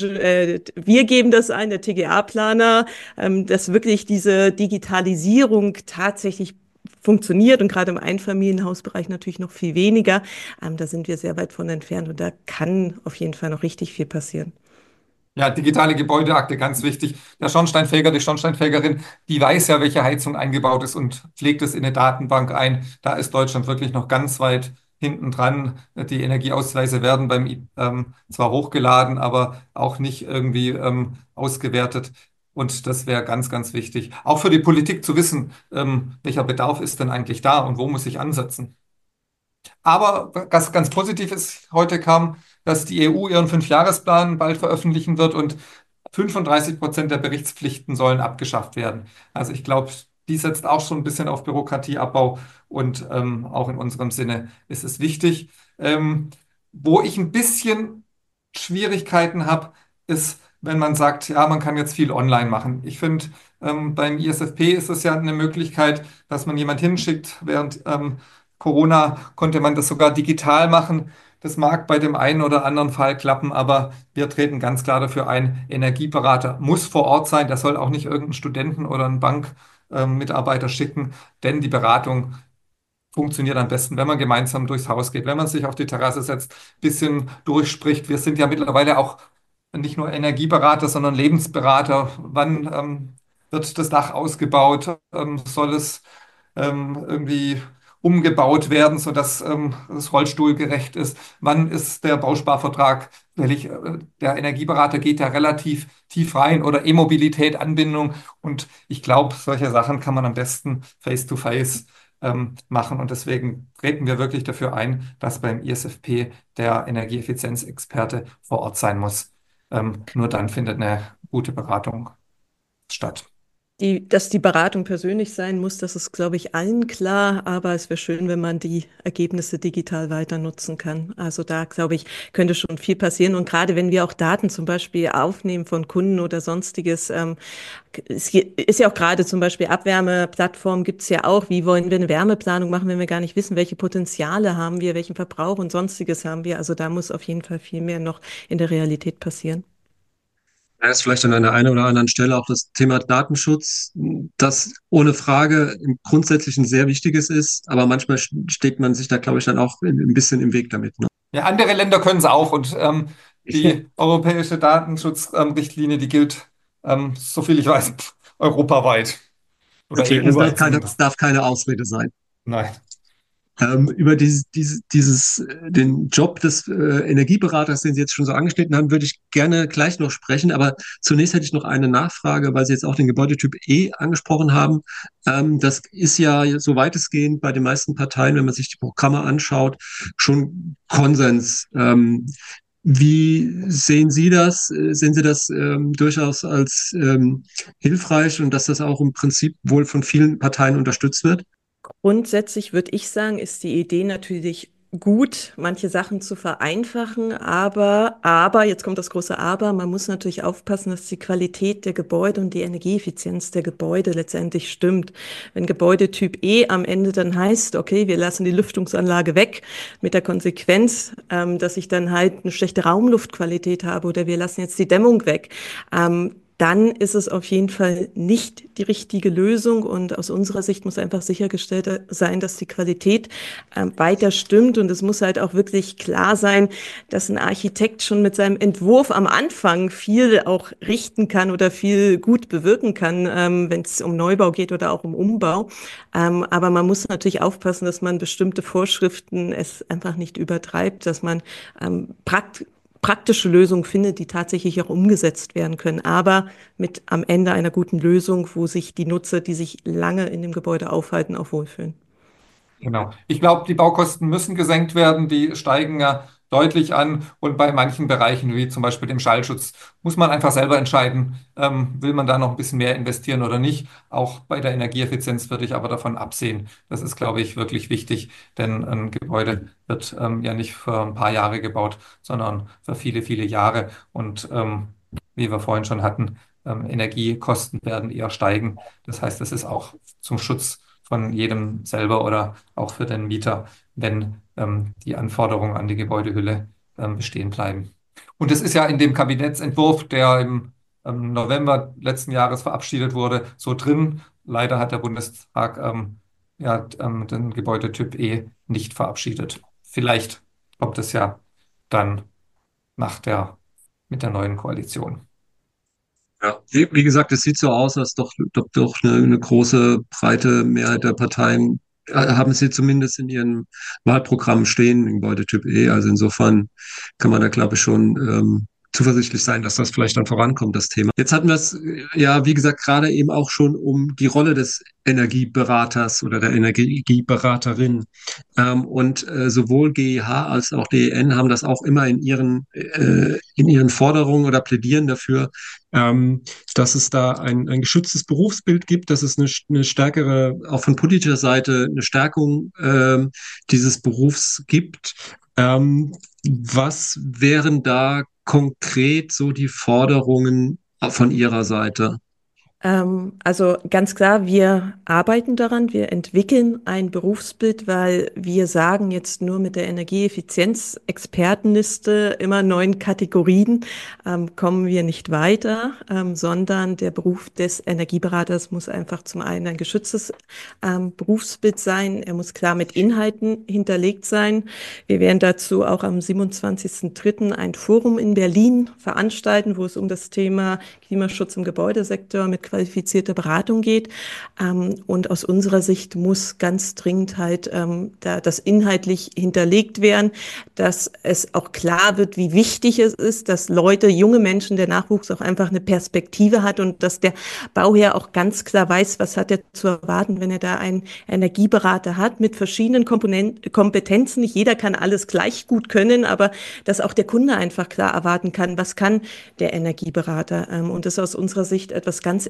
wir geben das ein, der TGA-Planer, dass wirklich diese Digitalisierung tatsächlich funktioniert und gerade im Einfamilienhausbereich natürlich noch viel weniger. Da sind wir sehr weit von entfernt und da kann auf jeden Fall noch richtig viel passieren. Ja, digitale Gebäudeakte, ganz wichtig. Der Schornsteinfeger, die Schornsteinfegerin, die weiß ja, welche Heizung eingebaut ist und pflegt es in eine Datenbank ein. Da ist Deutschland wirklich noch ganz weit hinten dran. Die Energieausweise werden zwar hochgeladen, aber auch nicht irgendwie ausgewertet. Und das wäre ganz, ganz wichtig. Auch für die Politik zu wissen, welcher Bedarf ist denn eigentlich da und wo muss ich ansetzen. Aber was ganz positiv ist, heute kam, dass die EU ihren Fünfjahresplan bald veröffentlichen wird und 35% der Berichtspflichten sollen abgeschafft werden. Also ich glaube, die setzt auch schon ein bisschen auf Bürokratieabbau und auch in unserem Sinne ist es wichtig. Wo ich ein bisschen Schwierigkeiten habe, ist, wenn man sagt, ja, man kann jetzt viel online machen. Ich finde, beim ISFP ist es ja eine Möglichkeit, dass man jemand hinschickt, während Corona konnte man das sogar digital machen. Das mag bei dem einen oder anderen Fall klappen, aber wir treten ganz klar dafür ein, Energieberater muss vor Ort sein. Der soll auch nicht irgendeinen Studenten oder einen Bankmitarbeiter schicken, denn die Beratung funktioniert am besten, wenn man gemeinsam durchs Haus geht, wenn man sich auf die Terrasse setzt, bisschen durchspricht. Wir sind ja mittlerweile auch nicht nur Energieberater, sondern Lebensberater. Wann wird das Dach ausgebaut? Soll es irgendwie umgebaut werden, sodass es rollstuhlgerecht ist? Wann ist der Bausparvertrag fällig? Der Energieberater geht ja relativ tief rein oder E-Mobilität, Anbindung. Und ich glaube, solche Sachen kann man am besten face-to-face machen. Und deswegen treten wir wirklich dafür ein, dass beim ISFP der Energieeffizienzexperte vor Ort sein muss. Nur dann findet eine gute Beratung statt. Dass die Beratung persönlich sein muss, das ist, glaube ich, allen klar, aber es wäre schön, wenn man die Ergebnisse digital weiter nutzen kann. Also da, glaube ich, könnte schon viel passieren. Und gerade wenn wir auch Daten zum Beispiel aufnehmen von Kunden oder sonstiges, es ist ja auch gerade zum Beispiel Abwärmeplattformen gibt es ja auch. Wie wollen wir eine Wärmeplanung machen, wenn wir gar nicht wissen, welche Potenziale haben wir, welchen Verbrauch und sonstiges haben wir? Also da muss auf jeden Fall viel mehr noch in der Realität passieren. Da ist vielleicht an einer einen oder anderen Stelle auch das Thema Datenschutz, das ohne Frage im Grundsätzlichen sehr wichtiges ist, aber manchmal steht man sich da, glaube ich, dann auch ein bisschen im Weg damit. Ne? Ja, andere Länder können es auch und die europäische Datenschutzrichtlinie, die gilt, soviel ich weiß, europaweit oder Okay, das EU-weit zumindest. darf keine Ausrede sein. Nein. Über den Job des Energieberaters, den Sie jetzt schon so angeschnitten haben, würde ich gerne gleich noch sprechen. Aber zunächst hätte ich noch eine Nachfrage, weil Sie jetzt auch den Gebäudetyp E angesprochen haben. Das ist ja so weitestgehend bei den meisten Parteien, wenn man sich die Programme anschaut, schon Konsens. Wie sehen Sie das? Sehen Sie das durchaus als hilfreich und dass das auch im Prinzip wohl von vielen Parteien unterstützt wird? Grundsätzlich würde ich sagen, ist die Idee natürlich gut, manche Sachen zu vereinfachen, jetzt kommt das große Aber, man muss natürlich aufpassen, dass die Qualität der Gebäude und die Energieeffizienz der Gebäude letztendlich stimmt. Wenn Gebäudetyp E am Ende dann heißt, okay, wir lassen die Lüftungsanlage weg, mit der Konsequenz, dass ich dann halt eine schlechte Raumluftqualität habe oder wir lassen jetzt die Dämmung weg, dann ist es auf jeden Fall nicht die richtige Lösung. Und aus unserer Sicht muss einfach sichergestellt sein, dass die Qualität weiter stimmt. Und es muss halt auch wirklich klar sein, dass ein Architekt schon mit seinem Entwurf am Anfang viel auch richten kann oder viel gut bewirken kann, wenn es um Neubau geht oder auch um Umbau. Aber man muss natürlich aufpassen, dass man bestimmte Vorschriften es einfach nicht übertreibt, dass man praktische Lösungen findet, die tatsächlich auch umgesetzt werden können, aber mit am Ende einer guten Lösung, wo sich die Nutzer, die sich lange in dem Gebäude aufhalten, auch wohlfühlen. Genau. Ich glaube, die Baukosten müssen gesenkt werden. Die steigen ja deutlich an. Und bei manchen Bereichen, wie zum Beispiel dem Schallschutz, muss man einfach selber entscheiden, will man da noch ein bisschen mehr investieren oder nicht. Auch bei der Energieeffizienz würde ich aber davon absehen. Das ist, glaube ich, wirklich wichtig, denn ein Gebäude wird ja nicht für ein paar Jahre gebaut, sondern für viele, viele Jahre. Und wie wir vorhin schon hatten, Energiekosten werden eher steigen. Das heißt, es ist auch zum Schutz von jedem selber oder auch für den Mieter, wenn die Anforderungen an die Gebäudehülle bestehen bleiben. Und es ist ja in dem Kabinettsentwurf, der im November letzten Jahres verabschiedet wurde, so drin. Leider hat der Bundestag den Gebäudetyp E nicht verabschiedet. Vielleicht kommt es ja dann mit der neuen Koalition. Ja, wie gesagt, es sieht so aus, als doch eine große, breite Mehrheit der Parteien haben sie zumindest in ihren Wahlprogrammen stehen, im Gebäudetyp E. Also insofern kann man da, glaube ich, schon zuversichtlich sein, dass das vielleicht dann vorankommt, das Thema. Jetzt hatten wir es ja, wie gesagt, gerade eben auch schon um die Rolle des Energieberaters oder der Energieberaterin. Und sowohl GEH als auch DEN haben das auch immer in ihren Forderungen oder plädieren dafür, dass es da ein geschütztes Berufsbild gibt, dass es eine stärkere, auch von politischer Seite, eine Stärkung dieses Berufs gibt. Was wären da konkret so die Forderungen von Ihrer Seite? Also ganz klar, wir arbeiten daran, wir entwickeln ein Berufsbild, weil wir sagen jetzt nur mit der Energieeffizienz-Expertenliste immer 9 Kategorien kommen wir nicht weiter, sondern der Beruf des Energieberaters muss einfach zum einen ein geschütztes Berufsbild sein, er muss klar mit Inhalten hinterlegt sein. Wir werden dazu auch am 27.03. ein Forum in Berlin veranstalten, wo es um das Thema Klimaschutz im Gebäudesektor mit qualifizierte Beratung geht. Und aus unserer Sicht muss ganz dringend halt da das inhaltlich hinterlegt werden, dass es auch klar wird, wie wichtig es ist, dass Leute, junge Menschen, der Nachwuchs auch einfach eine Perspektive hat und dass der Bauherr auch ganz klar weiß, was hat er zu erwarten, wenn er da einen Energieberater hat mit verschiedenen Kompetenzen. Nicht jeder kann alles gleich gut können, aber dass auch der Kunde einfach klar erwarten kann, was kann der Energieberater. Und das ist aus unserer Sicht etwas ganz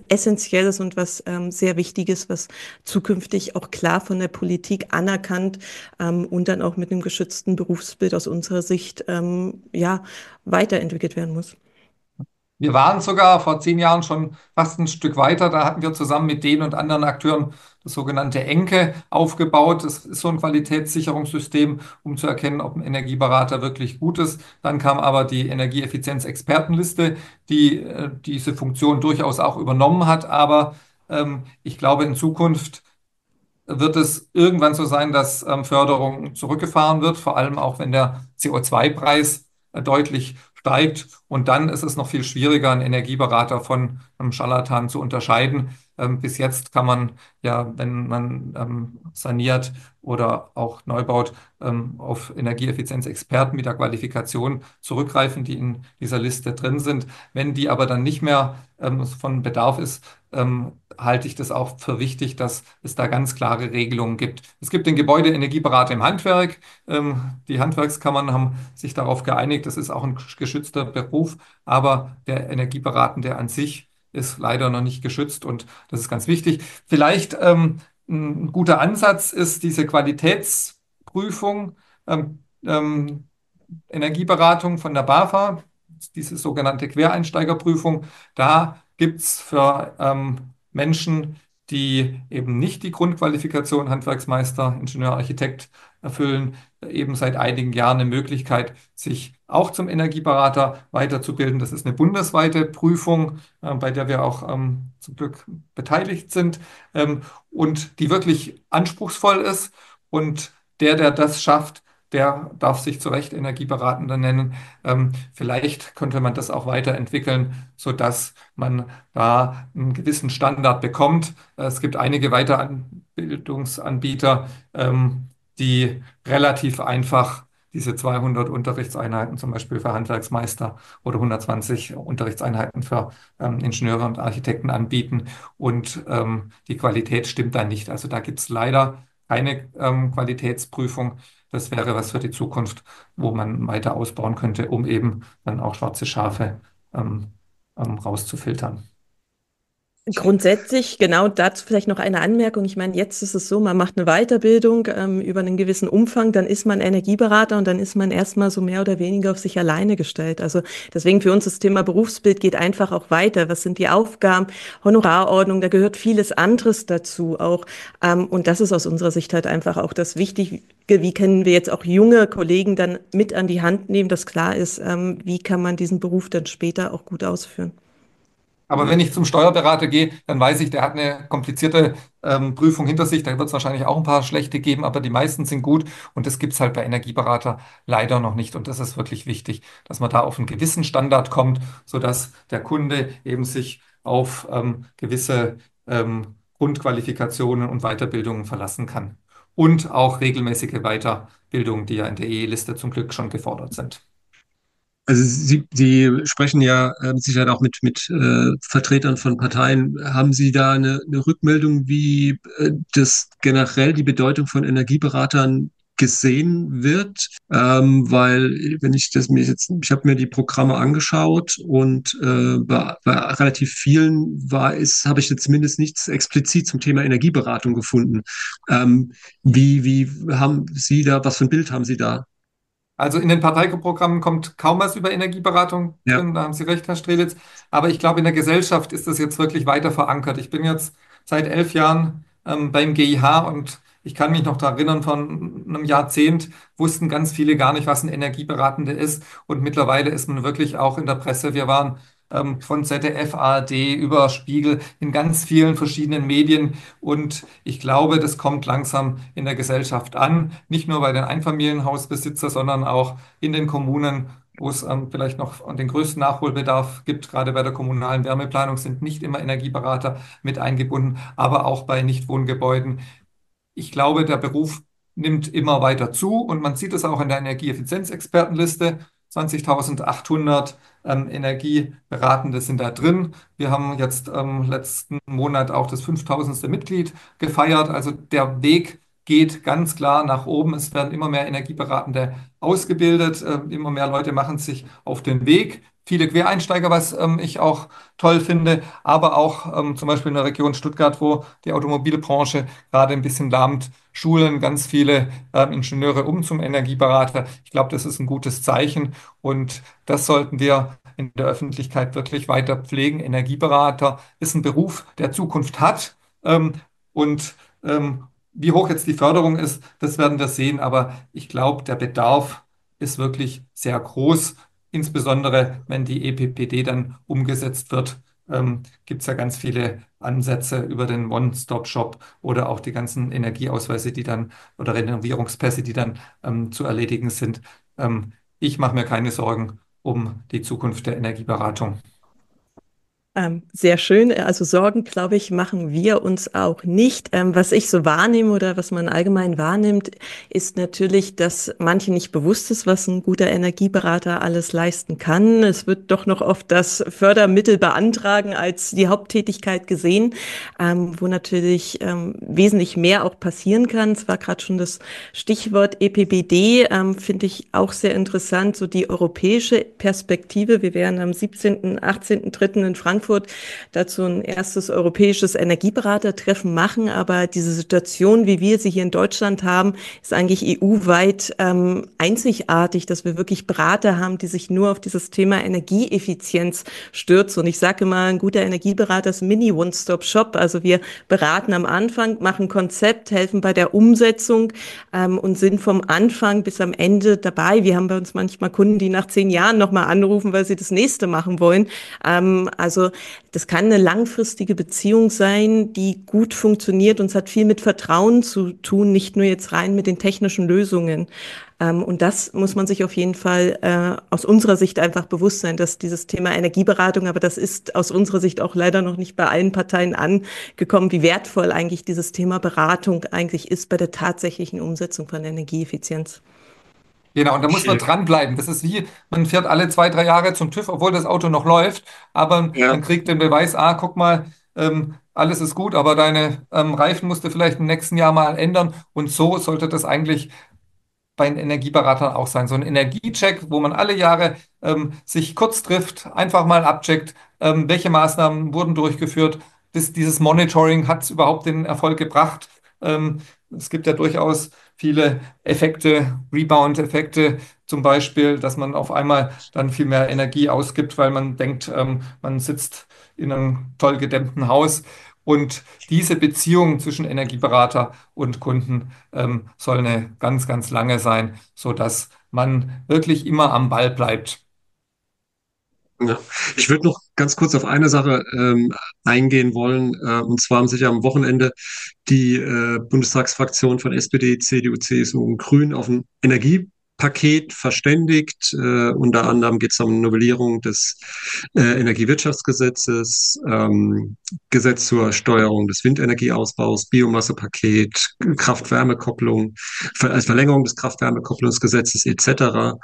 Essentielles und was sehr Wichtiges, was zukünftig auch klar von der Politik anerkannt und dann auch mit einem geschützten Berufsbild aus unserer Sicht ja, weiterentwickelt werden muss. Wir waren sogar vor 10 Jahren schon fast ein Stück weiter. Da hatten wir zusammen mit denen und anderen Akteuren das sogenannte ENKE aufgebaut. Das ist so ein Qualitätssicherungssystem, um zu erkennen, ob ein Energieberater wirklich gut ist. Dann kam aber die Energieeffizienz-Expertenliste, die diese Funktion durchaus auch übernommen hat. Aber ich glaube, in Zukunft wird es irgendwann so sein, dass Förderung zurückgefahren wird, vor allem auch wenn der CO2-Preis deutlich steigt. Und dann ist es noch viel schwieriger, einen Energieberater von einem Scharlatan zu unterscheiden. Bis jetzt kann man ja, wenn man saniert oder auch neu baut, auf Energieeffizienzexperten mit der Qualifikation zurückgreifen, die in dieser Liste drin sind. Wenn die aber dann nicht mehr von Bedarf ist, halte ich das auch für wichtig, dass es da ganz klare Regelungen gibt. Es gibt den Gebäudeenergieberater im Handwerk. Die Handwerkskammern haben sich darauf geeinigt, das ist auch ein geschützter Beruf, aber der Energieberatende an sich ist leider noch nicht geschützt und das ist ganz wichtig. Vielleicht ein guter Ansatz ist diese Qualitätsprüfung, Energieberatung von der BAFA, diese sogenannte Quereinsteigerprüfung. Da gibt es für Menschen, die eben nicht die Grundqualifikation Handwerksmeister, Ingenieur, Architekt erfüllen, eben seit einigen Jahren eine Möglichkeit, sich auch zum Energieberater weiterzubilden. Das ist eine bundesweite Prüfung, bei der wir auch zum Glück beteiligt sind und die wirklich anspruchsvoll ist. Und der das schafft, der darf sich zu Recht Energieberatender nennen. Vielleicht könnte man das auch weiterentwickeln, sodass man da einen gewissen Standard bekommt. Es gibt einige Weiterbildungsanbieter, die relativ einfach diese 200 Unterrichtseinheiten zum Beispiel für Handwerksmeister oder 120 Unterrichtseinheiten für Ingenieure und Architekten anbieten und die Qualität stimmt da nicht. Also da gibt es leider keine Qualitätsprüfung. Das wäre was für die Zukunft, wo man weiter ausbauen könnte, um eben dann auch schwarze Schafe rauszufiltern. Grundsätzlich, genau dazu vielleicht noch eine Anmerkung. Ich meine, jetzt ist es so, man macht eine Weiterbildung über einen gewissen Umfang, dann ist man Energieberater und dann ist man erstmal so mehr oder weniger auf sich alleine gestellt. Also deswegen für uns das Thema Berufsbild geht einfach auch weiter. Was sind die Aufgaben, Honorarordnung, da gehört vieles anderes dazu auch. Und das ist aus unserer Sicht halt einfach auch das Wichtige. Wie können wir jetzt auch junge Kollegen dann mit an die Hand nehmen, dass klar ist, wie kann man diesen Beruf dann später auch gut ausführen. Aber wenn ich zum Steuerberater gehe, dann weiß ich, der hat eine komplizierte Prüfung hinter sich. Da wird es wahrscheinlich auch ein paar schlechte geben, aber die meisten sind gut. Und das gibt es halt bei Energieberater leider noch nicht. Und das ist wirklich wichtig, dass man da auf einen gewissen Standard kommt, sodass der Kunde eben sich auf gewisse Grundqualifikationen und Weiterbildungen verlassen kann. Und auch regelmäßige Weiterbildungen, die ja in der EE-Liste zum Glück schon gefordert sind. Also Sie sprechen ja mit Sicherheit auch mit Vertretern von Parteien. Haben Sie da eine Rückmeldung, wie das generell die Bedeutung von Energieberatern gesehen wird? Weil, wenn ich das mir jetzt, ich habe mir die Programme angeschaut und bei relativ vielen habe ich jetzt zumindest nichts explizit zum Thema Energieberatung gefunden. Wie haben Sie da, was für ein Bild haben Sie da? Also in den Parteiprogrammen kommt kaum was über Energieberatung Ja. drin, da haben Sie recht, Herr Strelitz. Aber ich glaube, in der Gesellschaft ist das jetzt wirklich weiter verankert. Ich bin jetzt seit 11 Jahren beim GIH und ich kann mich noch daran erinnern, von einem Jahrzehnt wussten ganz viele gar nicht, was ein Energieberatender ist. Und mittlerweile ist man wirklich auch in der Presse. Wir waren von ZDF, ARD über Spiegel in ganz vielen verschiedenen Medien. Und ich glaube, das kommt langsam in der Gesellschaft an. Nicht nur bei den Einfamilienhausbesitzern, sondern auch in den Kommunen, wo es vielleicht noch den größten Nachholbedarf gibt. Gerade bei der kommunalen Wärmeplanung sind nicht immer Energieberater mit eingebunden, aber auch bei Nichtwohngebäuden. Ich glaube, der Beruf nimmt immer weiter zu und man sieht es auch in der Energieeffizienzexpertenliste. 20.800 Energieberatende sind da drin. Wir haben jetzt letzten Monat auch das 5.000. Mitglied gefeiert. Also der Weg geht ganz klar nach oben. Es werden immer mehr Energieberatende ausgebildet. Immer mehr Leute machen sich auf den Weg. viele Quereinsteiger, was ich auch toll finde, aber auch zum Beispiel in der Region Stuttgart, wo die Automobilbranche gerade ein bisschen lahmt, schulen ganz viele Ingenieure um zum Energieberater. Ich glaube, das ist ein gutes Zeichen und das sollten wir in der Öffentlichkeit wirklich weiter pflegen. Energieberater ist ein Beruf, der Zukunft hat. Und wie hoch jetzt die Förderung ist, das werden wir sehen. Aber ich glaube, der Bedarf ist wirklich sehr groß. Insbesondere wenn die EPPD dann umgesetzt wird, gibt es ja ganz viele Ansätze über den One-Stop-Shop oder auch die ganzen Energieausweise, die dann oder Renovierungspässe, die dann zu erledigen sind. Ich mache mir keine Sorgen um die Zukunft der Energieberatung. Sehr schön. Also Sorgen, glaube ich, machen wir uns auch nicht. Was ich so wahrnehme oder was man allgemein wahrnimmt, ist natürlich, dass manchen nicht bewusst ist, was ein guter Energieberater alles leisten kann. Es wird doch noch oft das Fördermittel beantragen als die Haupttätigkeit gesehen, wo natürlich wesentlich mehr auch passieren kann. Es war gerade schon das Stichwort EPBD, finde ich auch sehr interessant, so die europäische Perspektive. Wir werden am 17., 18.3. in Frankfurt dazu ein erstes europäisches Energieberatertreffen machen. Aber diese Situation, wie wir sie hier in Deutschland haben, ist eigentlich EU-weit einzigartig, dass wir wirklich Berater haben, die sich nur auf dieses Thema Energieeffizienz stürzen. Und ich sage immer, ein guter Energieberater ist ein Mini-One-Stop-Shop. Also wir beraten am Anfang, machen Konzept, helfen bei der Umsetzung und sind vom Anfang bis am Ende dabei. Wir haben bei uns manchmal Kunden, die nach 10 Jahren nochmal anrufen, weil sie das nächste machen wollen. Also das kann eine langfristige Beziehung sein, die gut funktioniert und es hat viel mit Vertrauen zu tun, nicht nur jetzt rein mit den technischen Lösungen. Und das muss man sich auf jeden Fall aus unserer Sicht einfach bewusst sein, dass dieses Thema Energieberatung, aber das ist aus unserer Sicht auch leider noch nicht bei allen Parteien angekommen, wie wertvoll eigentlich dieses Thema Beratung eigentlich ist bei der tatsächlichen Umsetzung von Energieeffizienz. Genau, und da muss man Okay. dranbleiben. Das ist wie, man fährt alle 2, 3 Jahre zum TÜV, obwohl das Auto noch läuft, aber Ja, man kriegt den Beweis, guck mal, alles ist gut, aber deine Reifen musst du vielleicht im nächsten Jahr mal ändern. Und so sollte das eigentlich bei den Energieberatern auch sein. So ein Energiecheck, wo man alle Jahre sich kurz trifft, einfach mal abcheckt, welche Maßnahmen wurden durchgeführt. Dieses Monitoring hat es überhaupt den Erfolg gebracht. Es gibt ja durchaus viele Effekte, Rebound-Effekte, zum Beispiel, dass man auf einmal dann viel mehr Energie ausgibt, weil man denkt, man sitzt in einem toll gedämmten Haus. Und diese Beziehung zwischen Energieberater und Kunden soll eine ganz, ganz lange sein, sodass man wirklich immer am Ball bleibt. ja. Ich würde noch ganz kurz auf eine Sache eingehen wollen. Und zwar haben sich ja am Wochenende die Bundestagsfraktion von SPD, CDU, CSU und Grünen auf ein Energiepaket verständigt. Unter anderem geht es um Novellierung des Energiewirtschaftsgesetzes, Gesetz zur Steuerung des Windenergieausbaus, Biomassepaket, Kraft-Wärme-Kopplung, als Verlängerung des Kraft-Wärme-Kopplungsgesetzes etc.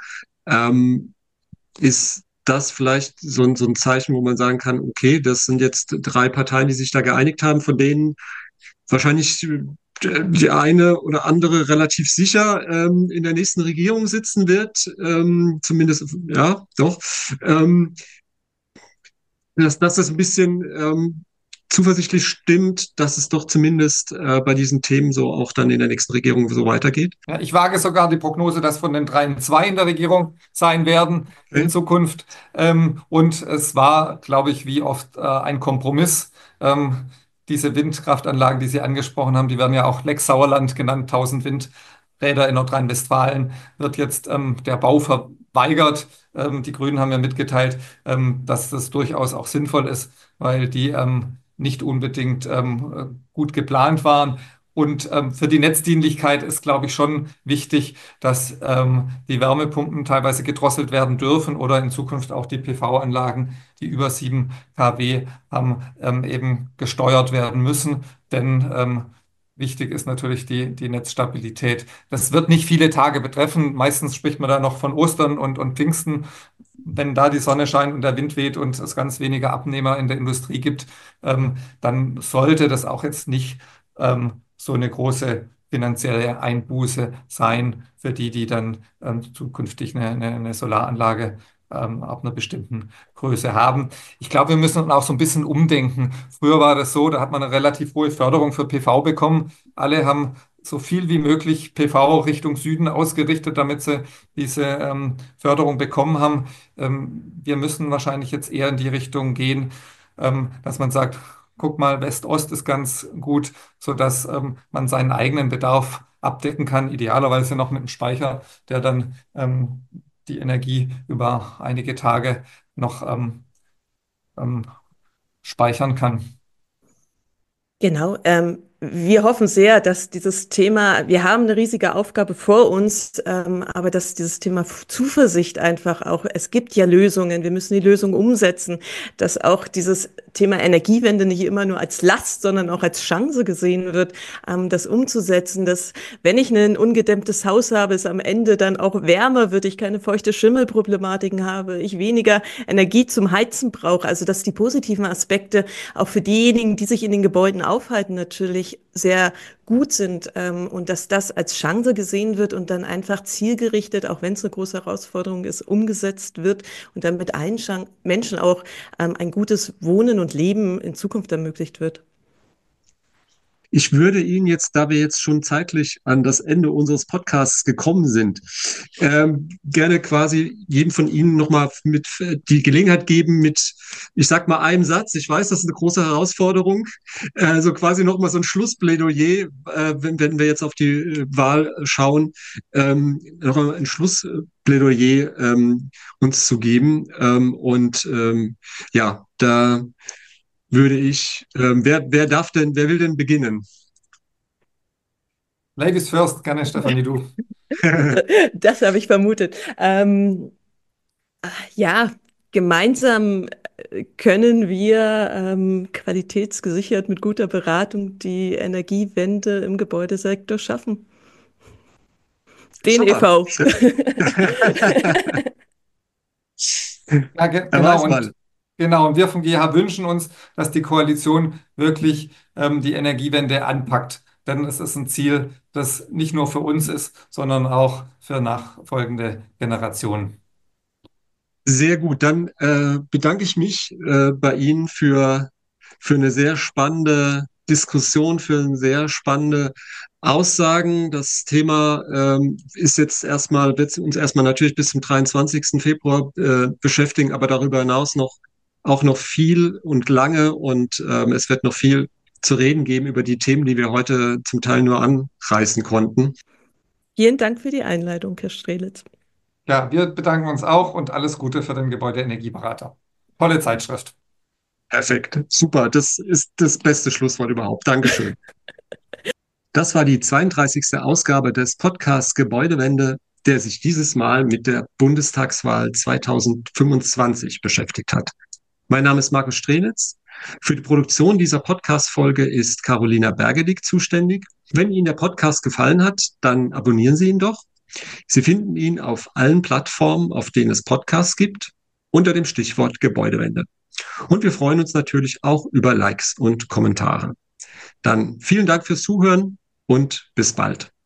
Ist das vielleicht so ein Zeichen, wo man sagen kann, okay, das sind jetzt 3 Parteien, die sich da geeinigt haben, von denen wahrscheinlich die eine oder andere relativ sicher in der nächsten Regierung sitzen wird, zumindest, ja, doch, ähm, dass das ein bisschen zuversichtlich stimmt, dass es doch zumindest bei diesen Themen so auch dann in der nächsten Regierung so weitergeht. Ja, ich wage sogar die Prognose, dass von den dreien 2 in der Regierung sein werden in Okay. Zukunft. Und es war, glaube ich, wie oft ein Kompromiss. Diese Windkraftanlagen, die Sie angesprochen haben, die werden ja auch Lex Sauerland genannt, 1000 Windräder in Nordrhein-Westfalen, wird jetzt der Bau verweigert. Die Grünen haben ja mitgeteilt, dass das durchaus auch sinnvoll ist, weil die nicht unbedingt gut geplant waren. Und für die Netzdienlichkeit ist, glaube ich, schon wichtig, dass die Wärmepumpen teilweise gedrosselt werden dürfen oder in Zukunft auch die PV-Anlagen, die über 7 kW haben, eben gesteuert werden müssen. Denn wichtig ist natürlich die Netzstabilität. Das wird nicht viele Tage betreffen. Meistens spricht man da noch von Ostern und Pfingsten. Wenn da die Sonne scheint und der Wind weht und es ganz wenige Abnehmer in der Industrie gibt, dann sollte das auch jetzt nicht so eine große finanzielle Einbuße sein für die, die dann zukünftig eine Solaranlage ab einer bestimmten Größe haben. Ich glaube, wir müssen auch so ein bisschen umdenken. Früher war das so, da hat man eine relativ hohe Förderung für PV bekommen. Alle haben so viel wie möglich PV Richtung Süden ausgerichtet, damit sie diese Förderung bekommen haben. Wir müssen wahrscheinlich jetzt eher in die Richtung gehen, dass man sagt, guck mal, West-Ost ist ganz gut, sodass man seinen eigenen Bedarf abdecken kann, idealerweise noch mit einem Speicher, der dann die Energie über einige Tage noch ähm, speichern kann. Genau. Wir hoffen sehr, dass dieses Thema, wir haben eine riesige Aufgabe vor uns, aber dass dieses Thema Zuversicht einfach auch, es gibt ja Lösungen, wir müssen die Lösung umsetzen, dass auch dieses Thema Energiewende nicht immer nur als Last, sondern auch als Chance gesehen wird, das umzusetzen, dass wenn ich ein ungedämmtes Haus habe, es am Ende dann auch wärmer wird, ich keine feuchte Schimmelproblematiken habe, ich weniger Energie zum Heizen brauche, also dass die positiven Aspekte auch für diejenigen, die sich in den Gebäuden aufhalten, natürlich sehr gut sind und dass das als Chance gesehen wird und dann einfach zielgerichtet, auch wenn es eine große Herausforderung ist, umgesetzt wird und damit allen Menschen auch ein gutes Wohnen und Leben in Zukunft ermöglicht wird. Ich würde Ihnen jetzt, da wir jetzt schon zeitlich an das Ende unseres Podcasts gekommen sind, gerne quasi jedem von Ihnen nochmal mit die Gelegenheit geben mit, ich sag mal, einem Satz. Ich weiß, das ist eine große Herausforderung. So quasi nochmal so ein Schlussplädoyer, wenn wir jetzt auf die Wahl schauen, noch mal ein Schlussplädoyer uns zu geben. Ja, da würde ich, wer will denn beginnen? Ladies first, gerne, Stefanie, du. Das habe ich vermutet. Ja, gemeinsam können wir qualitätsgesichert mit guter Beratung die Energiewende im Gebäudesektor schaffen. Den Super. e.V. Ja, Da genau. weiß man. Und wir vom GH wünschen uns, dass die Koalition wirklich die Energiewende anpackt. Denn es ist ein Ziel, das nicht nur für uns ist, sondern auch für nachfolgende Generationen. Sehr gut. Dann bedanke ich mich bei Ihnen für eine sehr spannende Diskussion, für eine sehr spannende Aussagen. Das Thema ist jetzt erstmal, wird uns erstmal natürlich bis zum 23. Februar beschäftigen, aber darüber hinaus auch noch viel und lange und es wird noch viel zu reden geben über die Themen, die wir heute zum Teil nur anreißen konnten. Vielen Dank für die Einleitung, Herr Strelitz. Ja, wir bedanken uns auch und alles Gute für den Gebäudeenergieberater. Tolle Zeitschrift. Perfekt, super. Das ist das beste Schlusswort überhaupt. Dankeschön. Das war die 32. Ausgabe des Podcasts Gebäudewende, der sich dieses Mal mit der Bundestagswahl 2025 beschäftigt hat. Mein Name ist Markus Strelitz. Für die Produktion dieser Podcast-Folge ist Carolina Bergedick zuständig. Wenn Ihnen der Podcast gefallen hat, dann abonnieren Sie ihn doch. Sie finden ihn auf allen Plattformen, auf denen es Podcasts gibt, unter dem Stichwort Gebäudewende. Und wir freuen uns natürlich auch über Likes und Kommentare. Dann vielen Dank fürs Zuhören und bis bald.